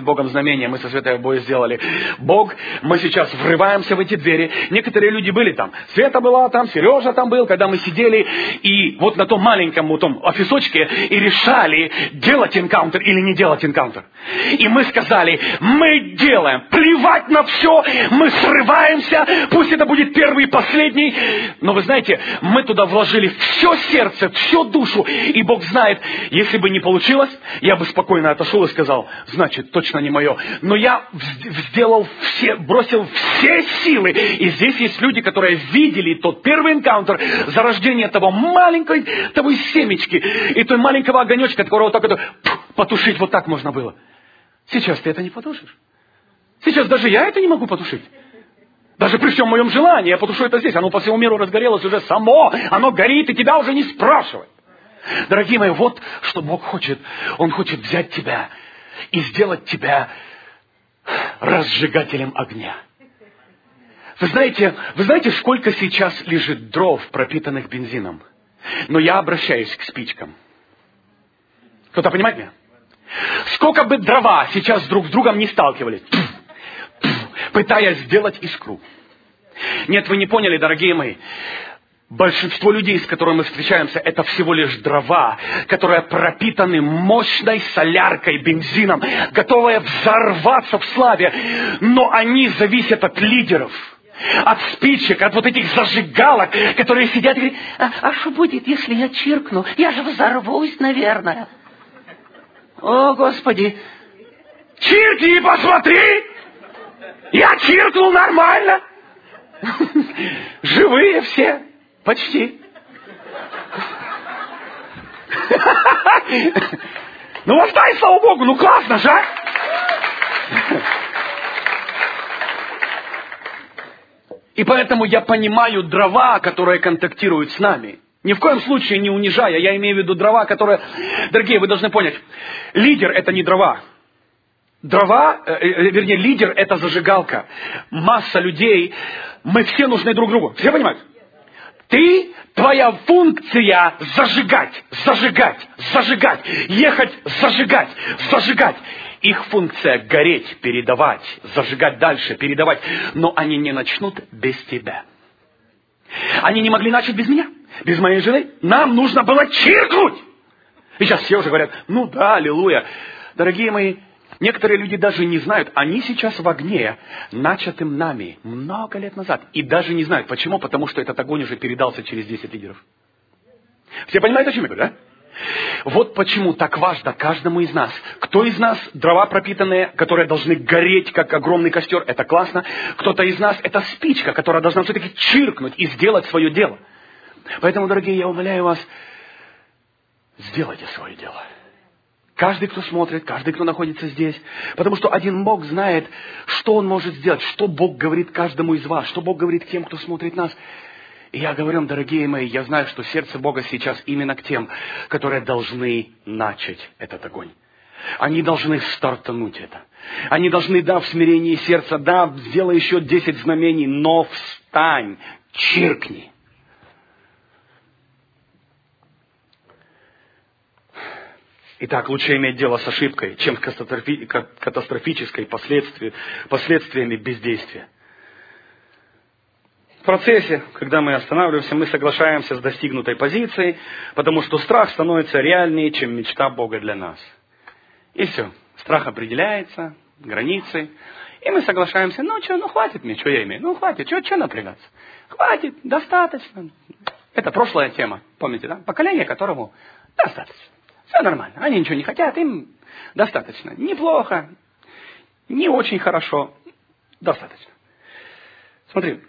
Богом знамение мы со Святой обои сделали. Бог, мы сейчас врываемся в эти двери. Некоторые люди были там. Света была там, Сережа там был, когда мы сидели. И вот на том маленьком вот том офисочке и решали, делать энкаунтер или не делать энкаунтер. И мы сказали, мы делаем. Плевать на все. Мы срываемся. Пусть это будет первый и последний. Но вы знаете, мы туда вложили все сердце, всю душу. И Бог знает, если бы не получилось, я бы спокойно отошел и сказал, значит, точно не мое. Но я сделал все, бросил все силы. И здесь есть люди, которые видели тот первый энкаунтер, зарождение того маленькой, того семечки, и той маленького огонечка, которого так это потушить вот так можно было. Сейчас ты это не потушишь. Сейчас даже я это не могу потушить. Даже при всем моем желании, я потушу это здесь. Оно по всему миру разгорелось уже само. Оно горит, и тебя уже не спрашивает. Дорогие мои, вот что Бог хочет. Он хочет взять тебя и сделать тебя разжигателем огня. Вы знаете, вы знаете, сколько сейчас лежит дров, пропитанных бензином? Но я обращаюсь к спичкам. Кто-то понимает меня? Сколько бы дрова сейчас друг с другом не сталкивались, пытаясь сделать искру. Нет, вы не поняли, дорогие мои. Большинство людей, с которыми мы встречаемся, это всего лишь дрова, которые пропитаны мощной соляркой, бензином, готовые взорваться в славе. Но они зависят от лидеров, от спичек, от вот этих зажигалок, которые сидят и говорят, а что будет, если я чиркну? Я же взорвусь, наверное. О, Господи! Чиркни и посмотри! Я чиркнул нормально. Живые все. Почти. Ну, воздай, слава Богу, ну классно же, а? И поэтому я понимаю дрова, которые контактируют с нами. Ни в коем случае не унижая, я имею в виду дрова, которые... Дорогие, вы должны понять, лидер это не дрова. Дрова, э, вернее, лидер это зажигалка. Масса людей, мы все нужны друг другу. Все понимают? Ты, твоя функция зажигать, зажигать, зажигать, ехать, зажигать, зажигать. Их функция гореть, передавать, зажигать дальше, передавать. Но они не начнут без тебя. Они не могли начать без меня, без моей жены. Нам нужно было чиркнуть. И сейчас все уже говорят, ну да, аллилуйя. Дорогие мои, некоторые люди даже не знают, они сейчас в огне, начатым нами много лет назад. И даже не знают. Почему? Потому что этот огонь уже передался через десять лидеров. Все понимают, о чем я говорю, да? Вот почему так важно каждому из нас. Кто из нас дрова пропитанные, которые должны гореть, как огромный костер, это классно. Кто-то из нас это спичка, которая должна все-таки чиркнуть и сделать свое дело. Поэтому, дорогие, я умоляю вас, сделайте свое дело. Каждый, кто смотрит, каждый, кто находится здесь. Потому что один Бог знает, что Он может сделать, что Бог говорит каждому из вас, что Бог говорит тем, кто смотрит нас. И я говорю вам, дорогие мои, я знаю, что сердце Бога сейчас именно к тем, которые должны начать этот огонь. Они должны стартануть это. Они должны, да, в смирении сердца, да, сделай еще десять знамений, но встань, чиркни. Итак, лучше иметь дело с ошибкой, чем с катастрофи- катастрофической последствия, последствиями бездействия. В процессе, когда мы останавливаемся, мы соглашаемся с достигнутой позицией, потому что страх становится реальнее, чем мечта Бога для нас. И все. Страх определяется, границы. И мы соглашаемся, ну что, ну хватит мне, что я имею, ну хватит, что, что напрягаться? Хватит, достаточно. Это прошлая тема, помните, да? Поколение, которому достаточно. Все нормально, они ничего не хотят, им достаточно. Неплохо, не очень хорошо, достаточно. Смотри.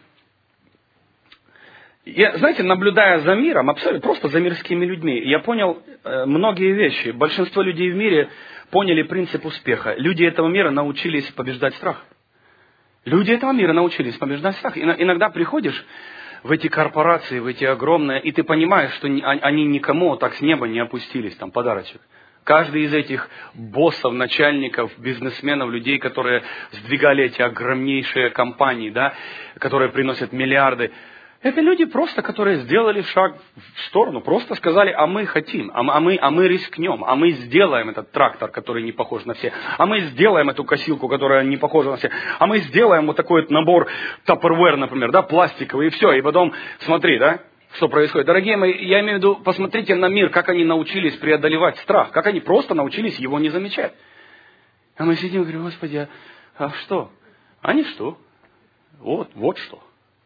Я, знаете, наблюдая за миром, абсолютно просто за мирскими людьми, я понял э, многие вещи. Большинство людей в мире поняли принцип успеха. Люди этого мира научились побеждать страх. Люди этого мира научились побеждать страх. И, иногда приходишь в эти корпорации, в эти огромные, и ты понимаешь, что не, они никому так с неба не опустились, там, подарочек. Каждый из этих боссов, начальников, бизнесменов, людей, которые сдвигали эти огромнейшие компании, да, которые приносят миллиарды, Это люди просто, которые сделали шаг в сторону, просто сказали, а мы хотим, а мы, а мы рискнем, а мы сделаем этот трактор, который не похож на все, а мы сделаем эту косилку, которая не похожа на все, а мы сделаем вот такой вот набор Tupperware, например, да, пластиковый, и все, и потом смотри, да, что происходит. Дорогие мои, я имею в виду, посмотрите на мир, как они научились преодолевать страх, как они просто научились его не замечать. А мы сидим и говорим, Господи, а, а что? А не что? Вот, вот что.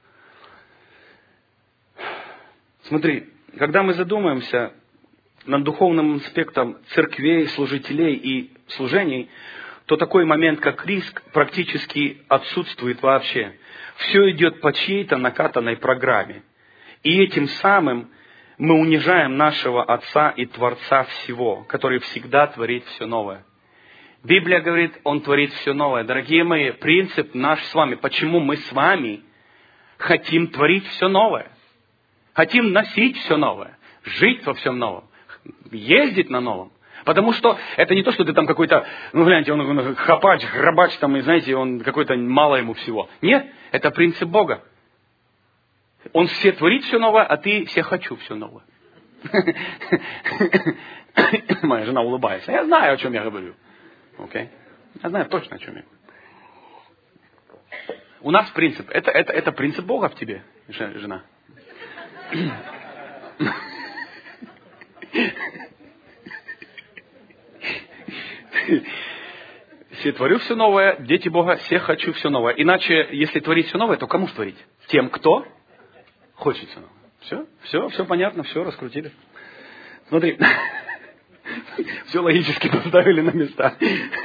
Смотри, когда мы задумаемся над духовным аспектом церквей, служителей и служений, то такой момент, как риск, практически отсутствует вообще. Все идет по чьей-то накатанной программе. И этим самым мы унижаем нашего Отца и Творца всего, который всегда творит все новое. Библия говорит, Он творит все новое. Дорогие мои, принцип наш с вами, почему мы с вами хотим творить все новое. Хотим носить все новое, жить во всем новом, ездить на новом. Потому что это не то, что ты там какой-то, ну гляньте, он хапач, грабач, там, и знаете, он какой-то мало ему всего. Нет, это принцип Бога. Он все творит все новое, а ты все хочу все новое. Моя жена улыбается. Я знаю, о чем я говорю. Окей? Я знаю точно, о чем я говорю. У нас принцип. Это, это, это принцип Бога в тебе, жена. Все творю все новое, дети Бога, все хочу все новое. Иначе, если творить все новое, то кому же творить? Тем, кто хочет все новое. Все, все, все понятно, все раскрутили. Смотри, все логически поставили на места.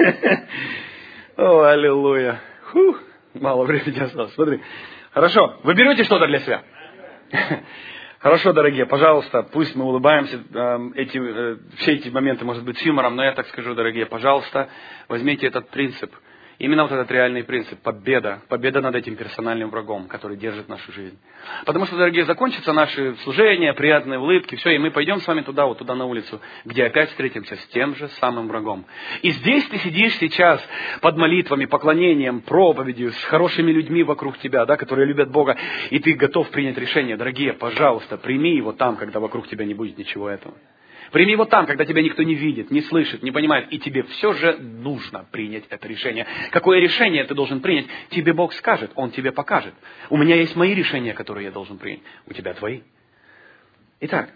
О, аллилуйя. Фух, мало времени осталось. Смотри. Хорошо, вы берете что-то для себя? Хорошо, дорогие, пожалуйста, пусть мы улыбаемся, эти, все эти моменты, может быть, с юмором, но я так скажу, дорогие, пожалуйста, возьмите этот принцип, именно вот этот реальный принцип, победа, победа над этим персональным врагом, который держит нашу жизнь. Потому что, дорогие, закончатся наши служения, приятные улыбки, все, и мы пойдем с вами туда, вот туда на улицу, где опять встретимся с тем же самым врагом. И здесь ты сидишь сейчас под молитвами, поклонением, проповедью, с хорошими людьми вокруг тебя, да, которые любят Бога, и ты готов принять решение. Дорогие, пожалуйста, прими его там, когда вокруг тебя не будет ничего этого. Прими его там, когда тебя никто не видит, не слышит, не понимает. И тебе все же нужно принять это решение. Какое решение ты должен принять? Тебе Бог скажет, Он тебе покажет. У меня есть мои решения, которые я должен принять. У тебя твои. Итак.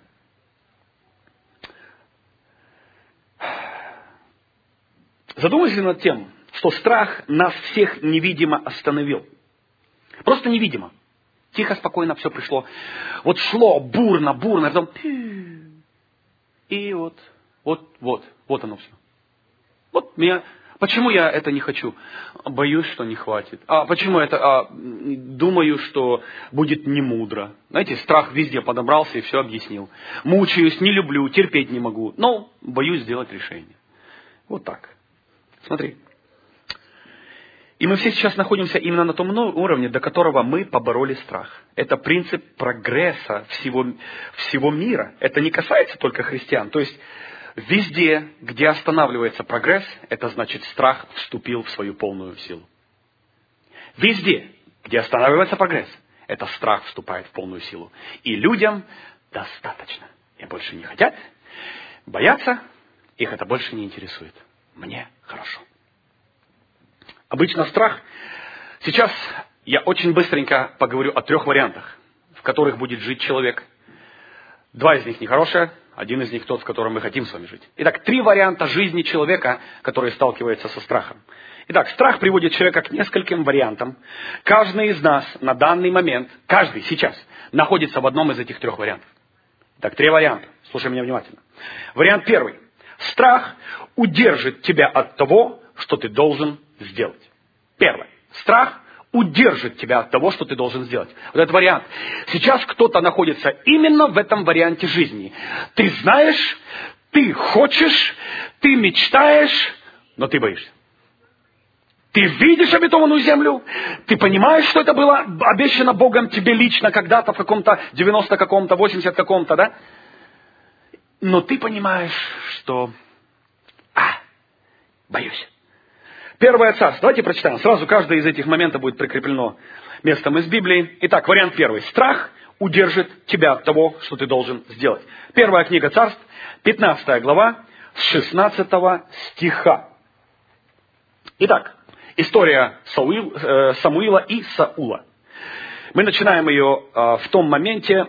Задумайся над тем, что страх нас всех невидимо остановил. Просто невидимо. Тихо, спокойно все пришло. Вот шло бурно, бурно, потом... И вот, вот, вот, вот оно все. Вот меня, почему я это не хочу? Боюсь, что не хватит. А почему это? А, думаю, что будет не мудро. Знаете, страх везде подобрался и все объяснил. Мучаюсь, не люблю, терпеть не могу. Но боюсь сделать решение. Вот так. Смотри. И мы все сейчас находимся именно на том уровне, до которого мы побороли страх. Это принцип прогресса всего, всего мира. Это не касается только христиан. То есть везде, где останавливается прогресс, это значит, страх вступил в свою полную силу. Везде, где останавливается прогресс, это страх вступает в полную силу. И людям достаточно. И больше не хотят, боятся, их это больше не интересует. Мне хорошо. Обычно страх. Сейчас я очень быстренько поговорю о трех вариантах, в которых будет жить человек. Два из них нехорошие, один из них тот, в котором мы хотим с вами жить. Итак, три варианта жизни человека, который сталкивается со страхом. Итак, страх приводит человека к нескольким вариантам. Каждый из нас на данный момент, каждый сейчас, находится в одном из этих трех вариантов. Итак, три варианта. Слушай меня внимательно. Вариант первый. Страх удержит тебя от того, что ты должен сделать. Первое. Страх удержит тебя от того, что ты должен сделать. Вот этот вариант. Сейчас кто-то находится именно в этом варианте жизни. Ты знаешь, ты хочешь, ты мечтаешь, но ты боишься. Ты видишь обетованную землю, ты понимаешь, что это было обещано Богом тебе лично когда-то в каком-то девяносто каком-то, восемьдесят каком-то, да? Но ты понимаешь, что... А, боюсь. Первое царство. Давайте прочитаем. Сразу каждое из этих моментов будет прикреплено местом из Библии. Итак, вариант первый. Страх удержит тебя от того, что ты должен сделать. Первая книга Царств, пятнадцатая глава, с шестнадцатого стиха. Итак, история Сауил, э, Самуила и Саула. Мы начинаем ее э, в том моменте,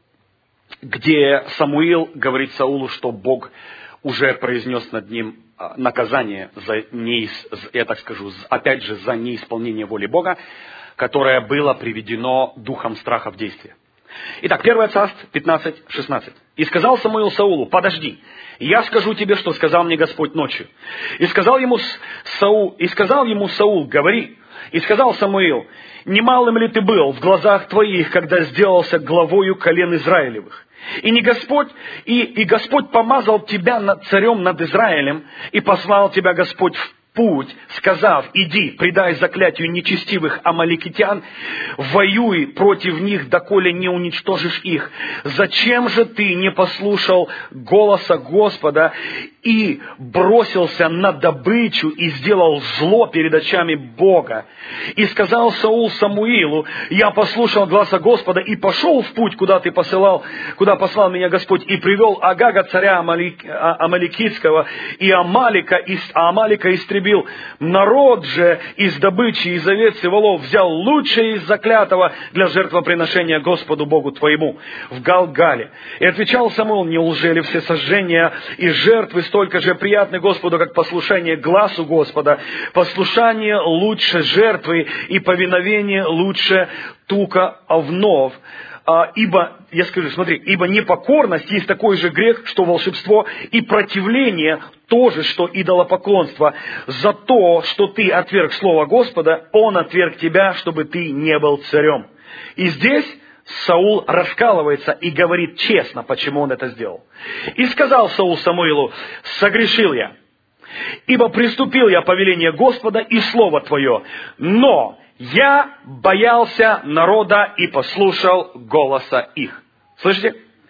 где Самуил говорит Саулу, что Бог уже произнес над ним э, наказание за неис, я так скажу, опять же, за неисполнение воли Бога, которое было приведено духом страха в действие. Итак, первое царство, пятнадцать шестнадцать. «И сказал Самуил Саулу: подожди, я скажу тебе, что сказал мне Господь ночью. И сказал ему Саул, и сказал ему Саул: говори. И сказал Самуил: немалым ли ты был в глазах твоих, когда сделался главою колен Израилевых? И не Господь, и, и Господь помазал тебя над царем над Израилем, и послал тебя Господь в путь, сказав: иди, предай заклятию нечестивых амаликитян, воюй против них, доколе не уничтожишь их. Зачем же ты не послушал голоса Господа и бросился на добычу и сделал зло перед очами Бога? И сказал Саул Самуилу: я послушал гласа Господа и пошел в путь, куда ты посылал, куда послал меня Господь, и привел Агага, царя Амалик, Амаликитского, и Амалика, и, а Амалика истребил. Народ же из добычи, из овец и волов взял лучшее из заклятого для жертвоприношения Господу Богу твоему в Галгале. И отвечал Самуил: неужели все сожжения и жертвы столько же приятны Господу, как послушание гласу Господа? Послушание лучше жертвы, и повиновение лучше тука овнов. А, ибо, я скажу, смотри, ибо непокорность есть такой же грех, что волшебство, и противление тоже, что идолопоклонство. За то, что ты отверг слово Господа, Он отверг тебя, чтобы ты не был царем. И здесь Саул раскалывается и говорит честно, почему он это сделал. И сказал Саул Самуилу: согрешил я, ибо приступил я повеление Господа и слово твое, но я боялся народа и послушал голоса их. Слышите?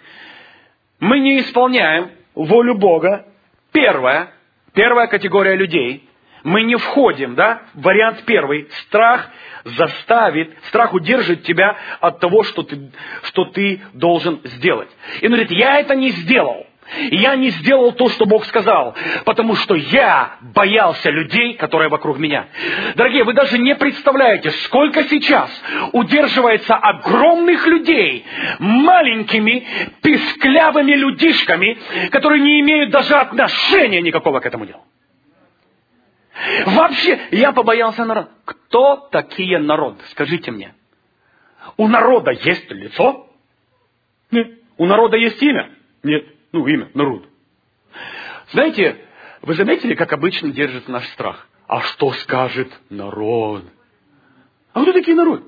Мы не исполняем волю Бога. Первая, первая категория людей. Мы не входим, да? Вариант первый. Страх заставит, страх удержит тебя от того, что ты, что ты должен сделать. И он говорит: я это не сделал. Я не сделал то, что Бог сказал, потому что я боялся людей, которые вокруг меня. Дорогие, вы даже не представляете, сколько сейчас удерживается огромных людей маленькими, писклявыми людишками, которые не имеют даже отношения никакого к этому делу. Вообще, я побоялся народа. Кто такие народы? Скажите мне. У народа есть лицо? Нет. У народа есть имя? Нет. Ну, имя, народ. Знаете, вы заметили, как обычно держит наш страх? А что скажет народ? А кто такие народ?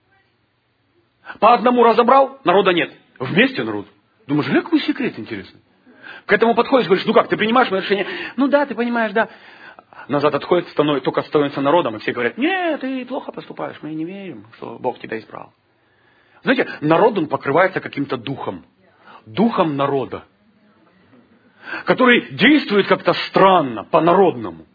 По одному разобрал, народа нет. Вместе народ. Думаешь, какой секрет интересный. К этому подходишь, говоришь: ну как, ты принимаешь мое решение? Ну да, ты понимаешь, да. Назад отходит, становится, только становится народом, и все говорят: нет, ты плохо поступаешь, мы не верим, что Бог тебя избрал. Знаете, народ, он покрывается каким-то духом. Духом народа, который действует как-то странно, по-народному.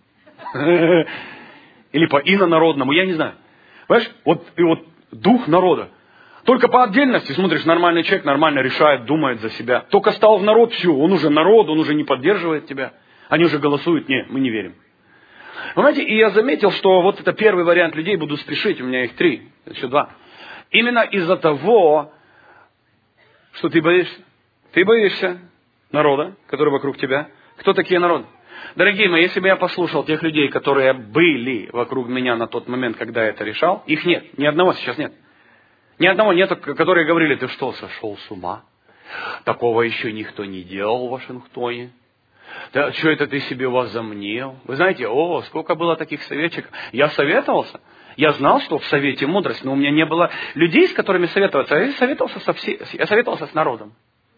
Или по-инонародному, я не знаю. Понимаешь, вот, и вот дух народа. Только по отдельности смотришь, нормальный человек нормально решает, думает за себя. Только стал в народ, все, он уже народ, он уже не поддерживает тебя. Они уже голосуют: не, мы не верим. Вы знаете, и я заметил, что вот это первый вариант людей, буду спешить, у меня их три, еще два. Именно из-за того, что ты боишься. Ты боишься народа, который вокруг тебя. Кто такие народы? Дорогие мои, если бы я послушал тех людей, которые были вокруг меня на тот момент, когда я это решал, их нет. Ни одного сейчас нет. Ни одного нет, которые говорили: ты что, сошел с ума? Такого еще никто не делал в Вашингтоне. Да что это ты себе возомнил? Вы знаете, о, сколько было таких советчиков. Я советовался. Я знал, что в совете мудрость, но у меня не было людей, с которыми советоваться. Я советовался со, все... я советовался с народом.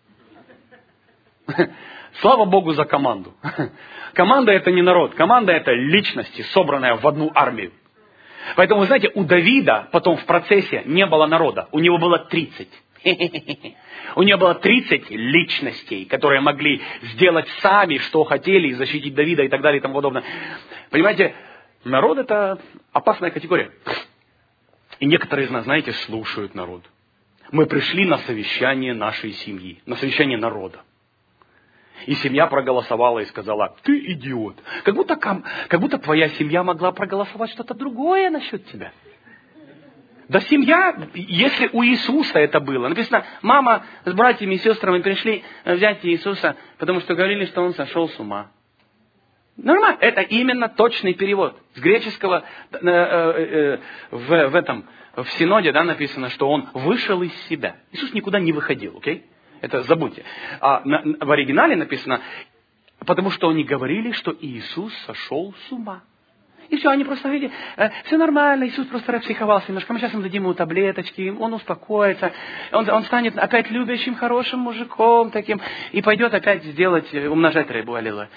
Слава Богу за команду. Команда — это не народ. Команда — это личности, собранная в одну армию. Поэтому, вы знаете, у Давида потом в процессе не было народа. У него было тридцать. У него было тридцать личностей, которые могли сделать сами, что хотели, и защитить Давида и так далее и тому подобное. Понимаете, Народ – это опасная категория. И некоторые из нас, знаете, слушают народ. Мы пришли на совещание нашей семьи, на совещание народа. И семья проголосовала и сказала: ты идиот. Как будто, как будто твоя семья могла проголосовать что-то другое насчет тебя. Да семья, если у Иисуса это было. Написано, мама с братьями и сестрами пришли взять Иисуса, потому что говорили, что он сошел с ума. Нормально. Это именно точный перевод. С греческого э, э, э, в, в этом, в Синоде, да, написано, что он вышел из себя. Иисус никуда не выходил, окей? Это забудьте. А на, в оригинале написано, потому что они говорили, что Иисус сошел с ума. И все, они просто говорили, э, все нормально, Иисус просто распсиховался немножко, мы сейчас ему дадим ему таблеточки, он успокоится, он, он станет опять любящим, хорошим мужиком таким, и пойдет опять сделать, умножать рыбу, аллилуйя.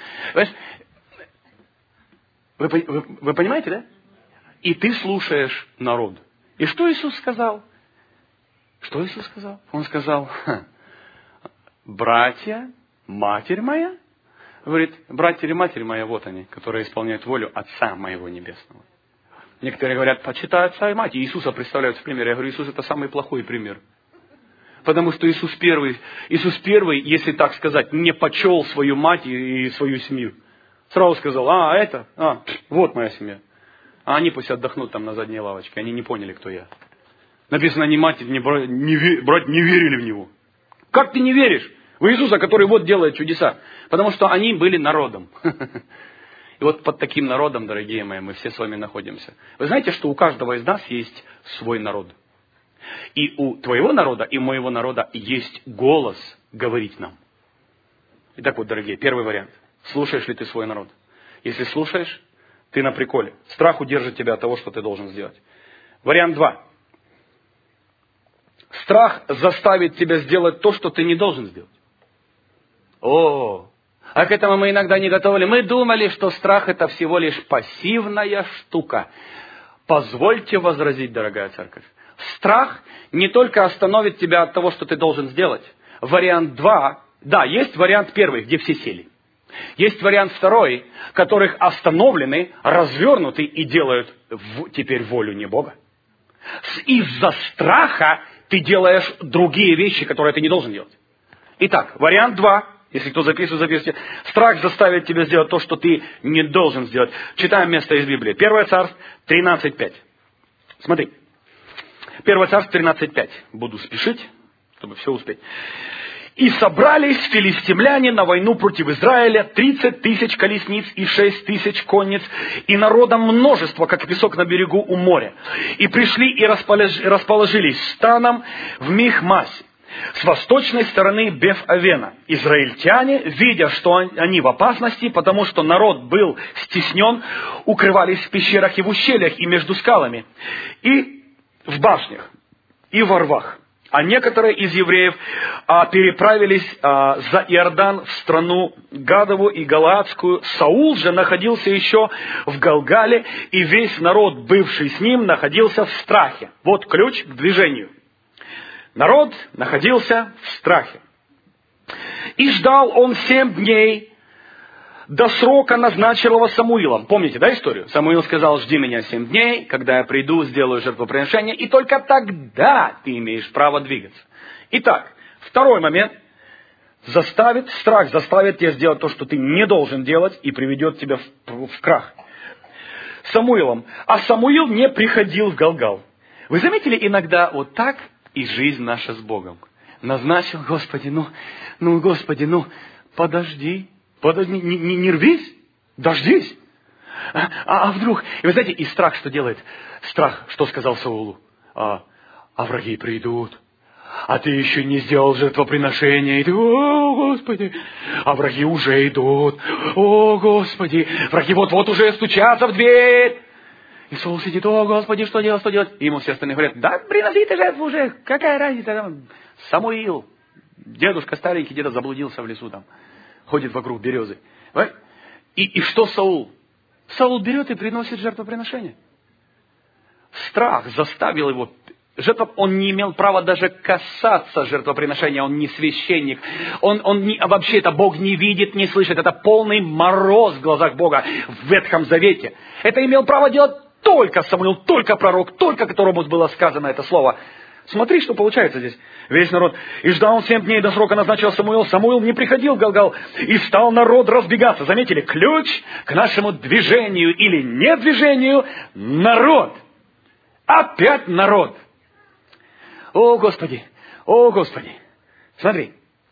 Вы, вы, вы понимаете, да? И ты слушаешь народ. И что Иисус сказал? Что Иисус сказал? Он сказал, братья, матерь моя. Говорит, братья и матерь моя, вот они, которые исполняют волю Отца моего Небесного. Некоторые говорят, почитай Отца и Мать. И Иисуса представляют в пример. Я говорю, Иисус это самый плохой пример. Потому что Иисус первый, Иисус первый, если так сказать, не почел свою мать и свою семью. Сразу сказал, а, это, а, вот моя семья. А они пусть отдохнут там на задней лавочке. Они не поняли, кто я. Написано, ни мать, ни брат не, брат не верили в Него. Как ты не веришь в Иисуса, который вот делает чудеса? Потому что они были народом. И вот под таким народом, дорогие мои, мы все с вами находимся. Вы знаете, что у каждого из нас есть свой народ. И у твоего народа, и у моего народа есть голос говорить нам. Итак, вот, дорогие, первый вариант. Слушаешь ли ты свой народ? Если слушаешь, ты на приколе. Страх удержит тебя от того, что ты должен сделать. Вариант два. Страх заставит тебя сделать то, что ты не должен сделать. О, а к этому мы иногда не готовы. Мы думали, что страх это всего лишь пассивная штука. Позвольте возразить, дорогая церковь. Страх не только остановит тебя от того, что ты должен сделать. Вариант два. Да, есть вариант первый, где все сели. Есть вариант второй, которых остановлены, развернуты и делают в, теперь волю не Бога. Из-за страха ты делаешь другие вещи, которые ты не должен делать. Итак, вариант два. Если кто записывает, записывайте. Страх заставит тебя сделать то, что ты не должен сделать. Читаем место из Библии. Первое Царств тринадцать пять. Смотри. Первое Царств тринадцать пять. Буду спешить, чтобы все успеть. И собрались филистимляне на войну против Израиля, тридцать тысяч колесниц и шесть тысяч конниц, и народом множество, как песок на берегу у моря. И пришли и расположились станом в Михмасе, с восточной стороны Беф-Авена. Израильтяне, видя, что они в опасности, потому что народ был стеснен, укрывались в пещерах и в ущельях, и между скалами, и в башнях, и во рвах. А некоторые из евреев а, переправились а, за Иордан в страну Гадову и Галаадскую. Саул же находился еще в Галгале, и весь народ, бывший с ним, находился в страхе. Вот ключ к движению. Народ находился в страхе. И ждал он семь дней до срока, назначенного Самуилом. Помните, да, историю? Самуил сказал, жди меня семь дней, когда я приду, сделаю жертвоприношение, и только тогда ты имеешь право двигаться. Итак, второй момент. Заставит, страх заставит тебя сделать то, что ты не должен делать, и приведет тебя в, в крах. Самуилом. А Самуил не приходил в Галгал. Вы заметили иногда вот так и жизнь наша с Богом? Назначил, Господи, ну, ну, Господи, ну, подожди. Подожди, не, не, не рвись, дождись. А, а, а вдруг... И вы знаете, и страх что делает? Страх, что сказал Саулу? А, а враги придут. А ты еще не сделал жертвоприношение. И ты, о, Господи. А враги уже идут. О, Господи. Враги вот-вот уже стучатся в дверь. И Саул сидит, о, Господи, что делать, что делать? И ему все остальные говорят, да, приноси ты жертву уже. Какая разница? Самуил. Дедушка старенький, где-то заблудился в лесу там. Ходит вокруг березы. И, и что Саул? Саул берет и приносит жертвоприношение. Страх заставил его жертва, он не имел права даже касаться жертвоприношения, он не священник. Он, он не, вообще это Бог не видит, не слышит. Это полный мороз в глазах Бога в Ветхом Завете. Это имел право делать только Самуил, только пророк, только которому было сказано это слово. Смотри, что получается здесь. Весь народ. И ждал он семь дней до срока, назначил Самуил. Самуил не приходил в Галгал. И стал народ разбегаться. Заметили, ключ к нашему движению или не движению — народ. Опять народ. О, Господи, о, Господи. Смотри.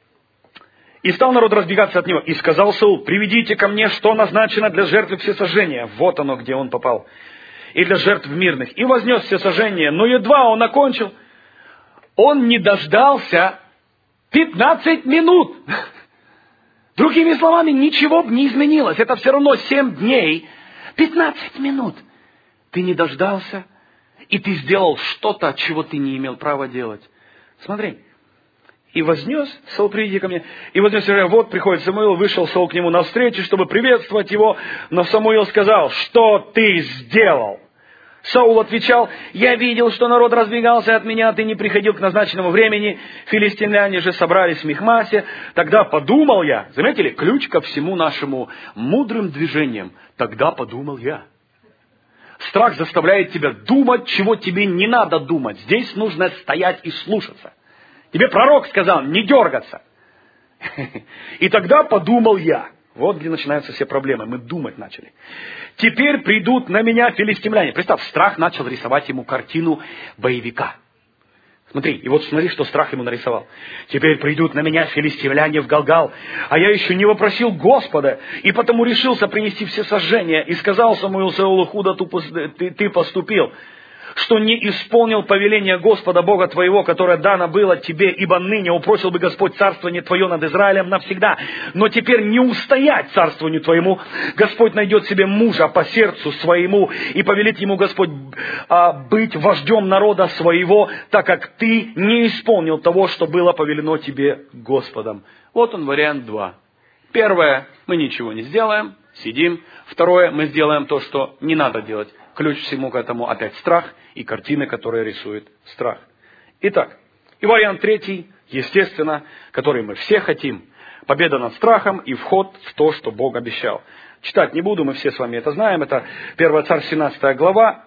И стал народ разбегаться от него. И сказал Саул: приведите ко мне, что назначено для жертвы всесожжения. Вот оно, где он попал. И для жертв мирных. И вознес всесожжение. Но едва он окончил, он не дождался пятнадцать минут. Другими словами, ничего бы не изменилось. Это все равно семь дней. пятнадцать минут. Ты не дождался, и ты сделал что-то, чего ты не имел права делать. Смотри. И вознес, Саул, приди ко мне. И вознес, вот приходит Самуил, вышел Саул к нему навстречу, чтобы приветствовать его. Но Самуил сказал: что ты сделал? Саул отвечал: я видел, что народ разбегался от меня, ты не приходил к назначенному времени. Филистимляне же собрались в Михмасе. Тогда подумал я. Заметили? Ключ ко всему нашему мудрым движениям. Тогда подумал я. Страх заставляет тебя думать, чего тебе не надо думать. Здесь нужно стоять и слушаться. Тебе пророк сказал не дергаться. И тогда подумал я. Вот где начинаются все проблемы. Мы думать начали. Теперь придут на меня филистимляне. Представь, страх начал рисовать ему картину боевика. Смотри, и вот смотри, что страх ему нарисовал. Теперь придут на меня филистимляне в Галгал, а я еще не вопросил Господа, и потому решился принести всесожжение. И сказал Самуил Саулу: худо ты поступил, что не исполнил повеление Господа Бога твоего, которое дано было тебе, ибо ныне упросил бы Господь царствование твое над Израилем навсегда. Но теперь не устоять царствованию твоему. Господь найдет себе мужа по сердцу своему, и повелит ему Господь а, быть вождем народа своего, так как ты не исполнил того, что было повелено тебе Господом. Вот он, вариант два. Первое, мы ничего не сделаем, сидим. Второе, мы сделаем то, что не надо делать. Ключ всему к этому опять страх и картины, которые рисует страх. Итак, и вариант третий, естественно, который мы все хотим. Победа над страхом и вход в то, что Бог обещал. Читать не буду, мы все с вами это знаем. Это первое Царств, семнадцатая глава.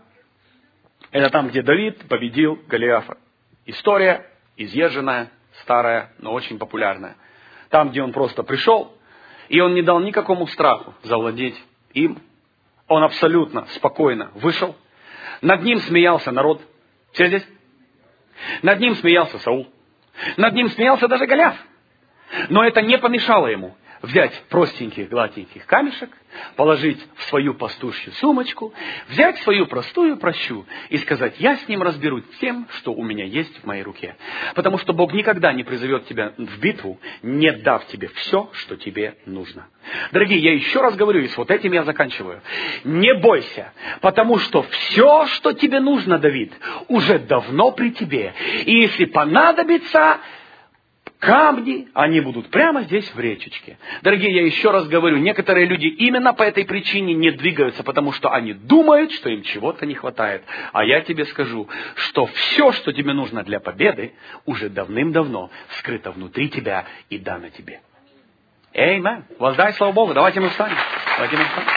Это там, где Давид победил Голиафа. История изъезженная, старая, но очень популярная. Там, где он просто пришел, и он не дал никакому страху завладеть им. Он абсолютно спокойно вышел. Над ним смеялся народ. Все здесь? Над ним смеялся Саул. Над ним смеялся даже Голиаф. Но это не помешало ему взять простеньких, гладеньких камешек, положить в свою пастушью сумочку, взять свою простую прощу и сказать: я с ним разберусь тем, что у меня есть в моей руке. Потому что Бог никогда не призовет тебя в битву, не дав тебе все, что тебе нужно. Дорогие, я еще раз говорю, и с вот этим я заканчиваю. Не бойся, потому что все, что тебе нужно, Давид, уже давно при тебе. И если понадобится камни, они будут прямо здесь в речечке. Дорогие, я еще раз говорю, некоторые люди именно по этой причине не двигаются, потому что они думают, что им чего-то не хватает. А я тебе скажу, что все, что тебе нужно для победы, уже давным-давно скрыто внутри тебя и дано тебе. Эймен. Воздай слава Богу. Давайте мы встанем. Давайте мы встанем.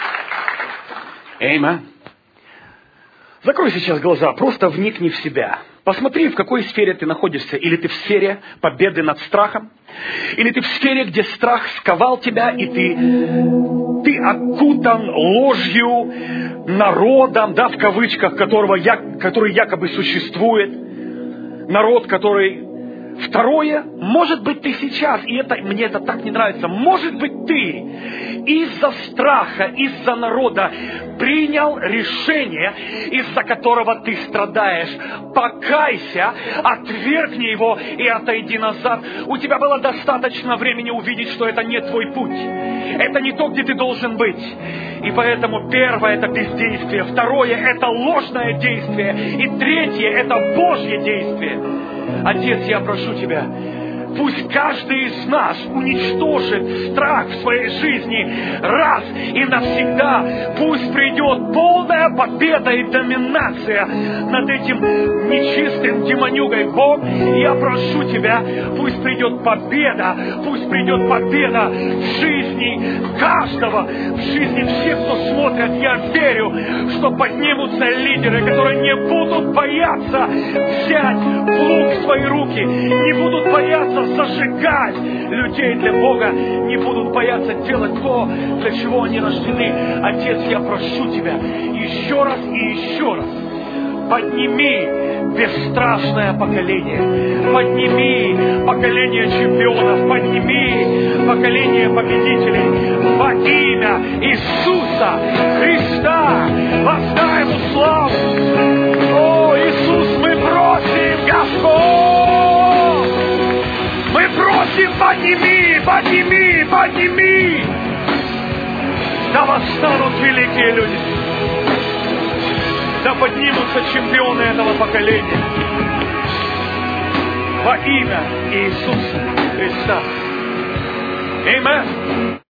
Эймен. Закрой сейчас глаза, просто вникни в себя. Посмотри, в какой сфере ты находишься. Или ты в сфере победы над страхом, или ты в сфере, где страх сковал тебя, и ты, ты окутан ложью, народом, да, в кавычках, которого я, который якобы существует. Народ, который... Второе, может быть, ты сейчас, и это, мне это так не нравится, может быть, ты из-за страха, из-за народа принял решение, из-за которого ты страдаешь. Покайся, отвергни его и отойди назад. У тебя было достаточно времени увидеть, что это не твой путь. Это не то, где ты должен быть. И поэтому первое — это бездействие. Второе — это ложное действие. И третье — это Божье действие. Отец, я прошу Тебя, Пусть каждый из нас уничтожит страх в своей жизни раз и навсегда. Пусть придет полная победа и доминация над этим нечистым демонюгой. Бог, я прошу Тебя, пусть придет победа, пусть придет победа в жизни каждого, в жизни всех, кто смотрят. Я верю, что поднимутся лидеры, которые не будут бояться взять плуг в свои руки, не будут бояться зажигать людей для Бога, не будут бояться делать то, для чего они рождены. Отец, я прошу Тебя еще раз и еще раз, подними бесстрашное поколение, подними поколение чемпионов, подними поколение победителей во имя Иисуса Христа. Воздай Ему славу. О, Иисус, мы просим, Господь, мы просим, подними, подними, подними. Да восстанут великие люди. Да поднимутся чемпионы этого поколения. Во имя Иисуса Христа. Аминь.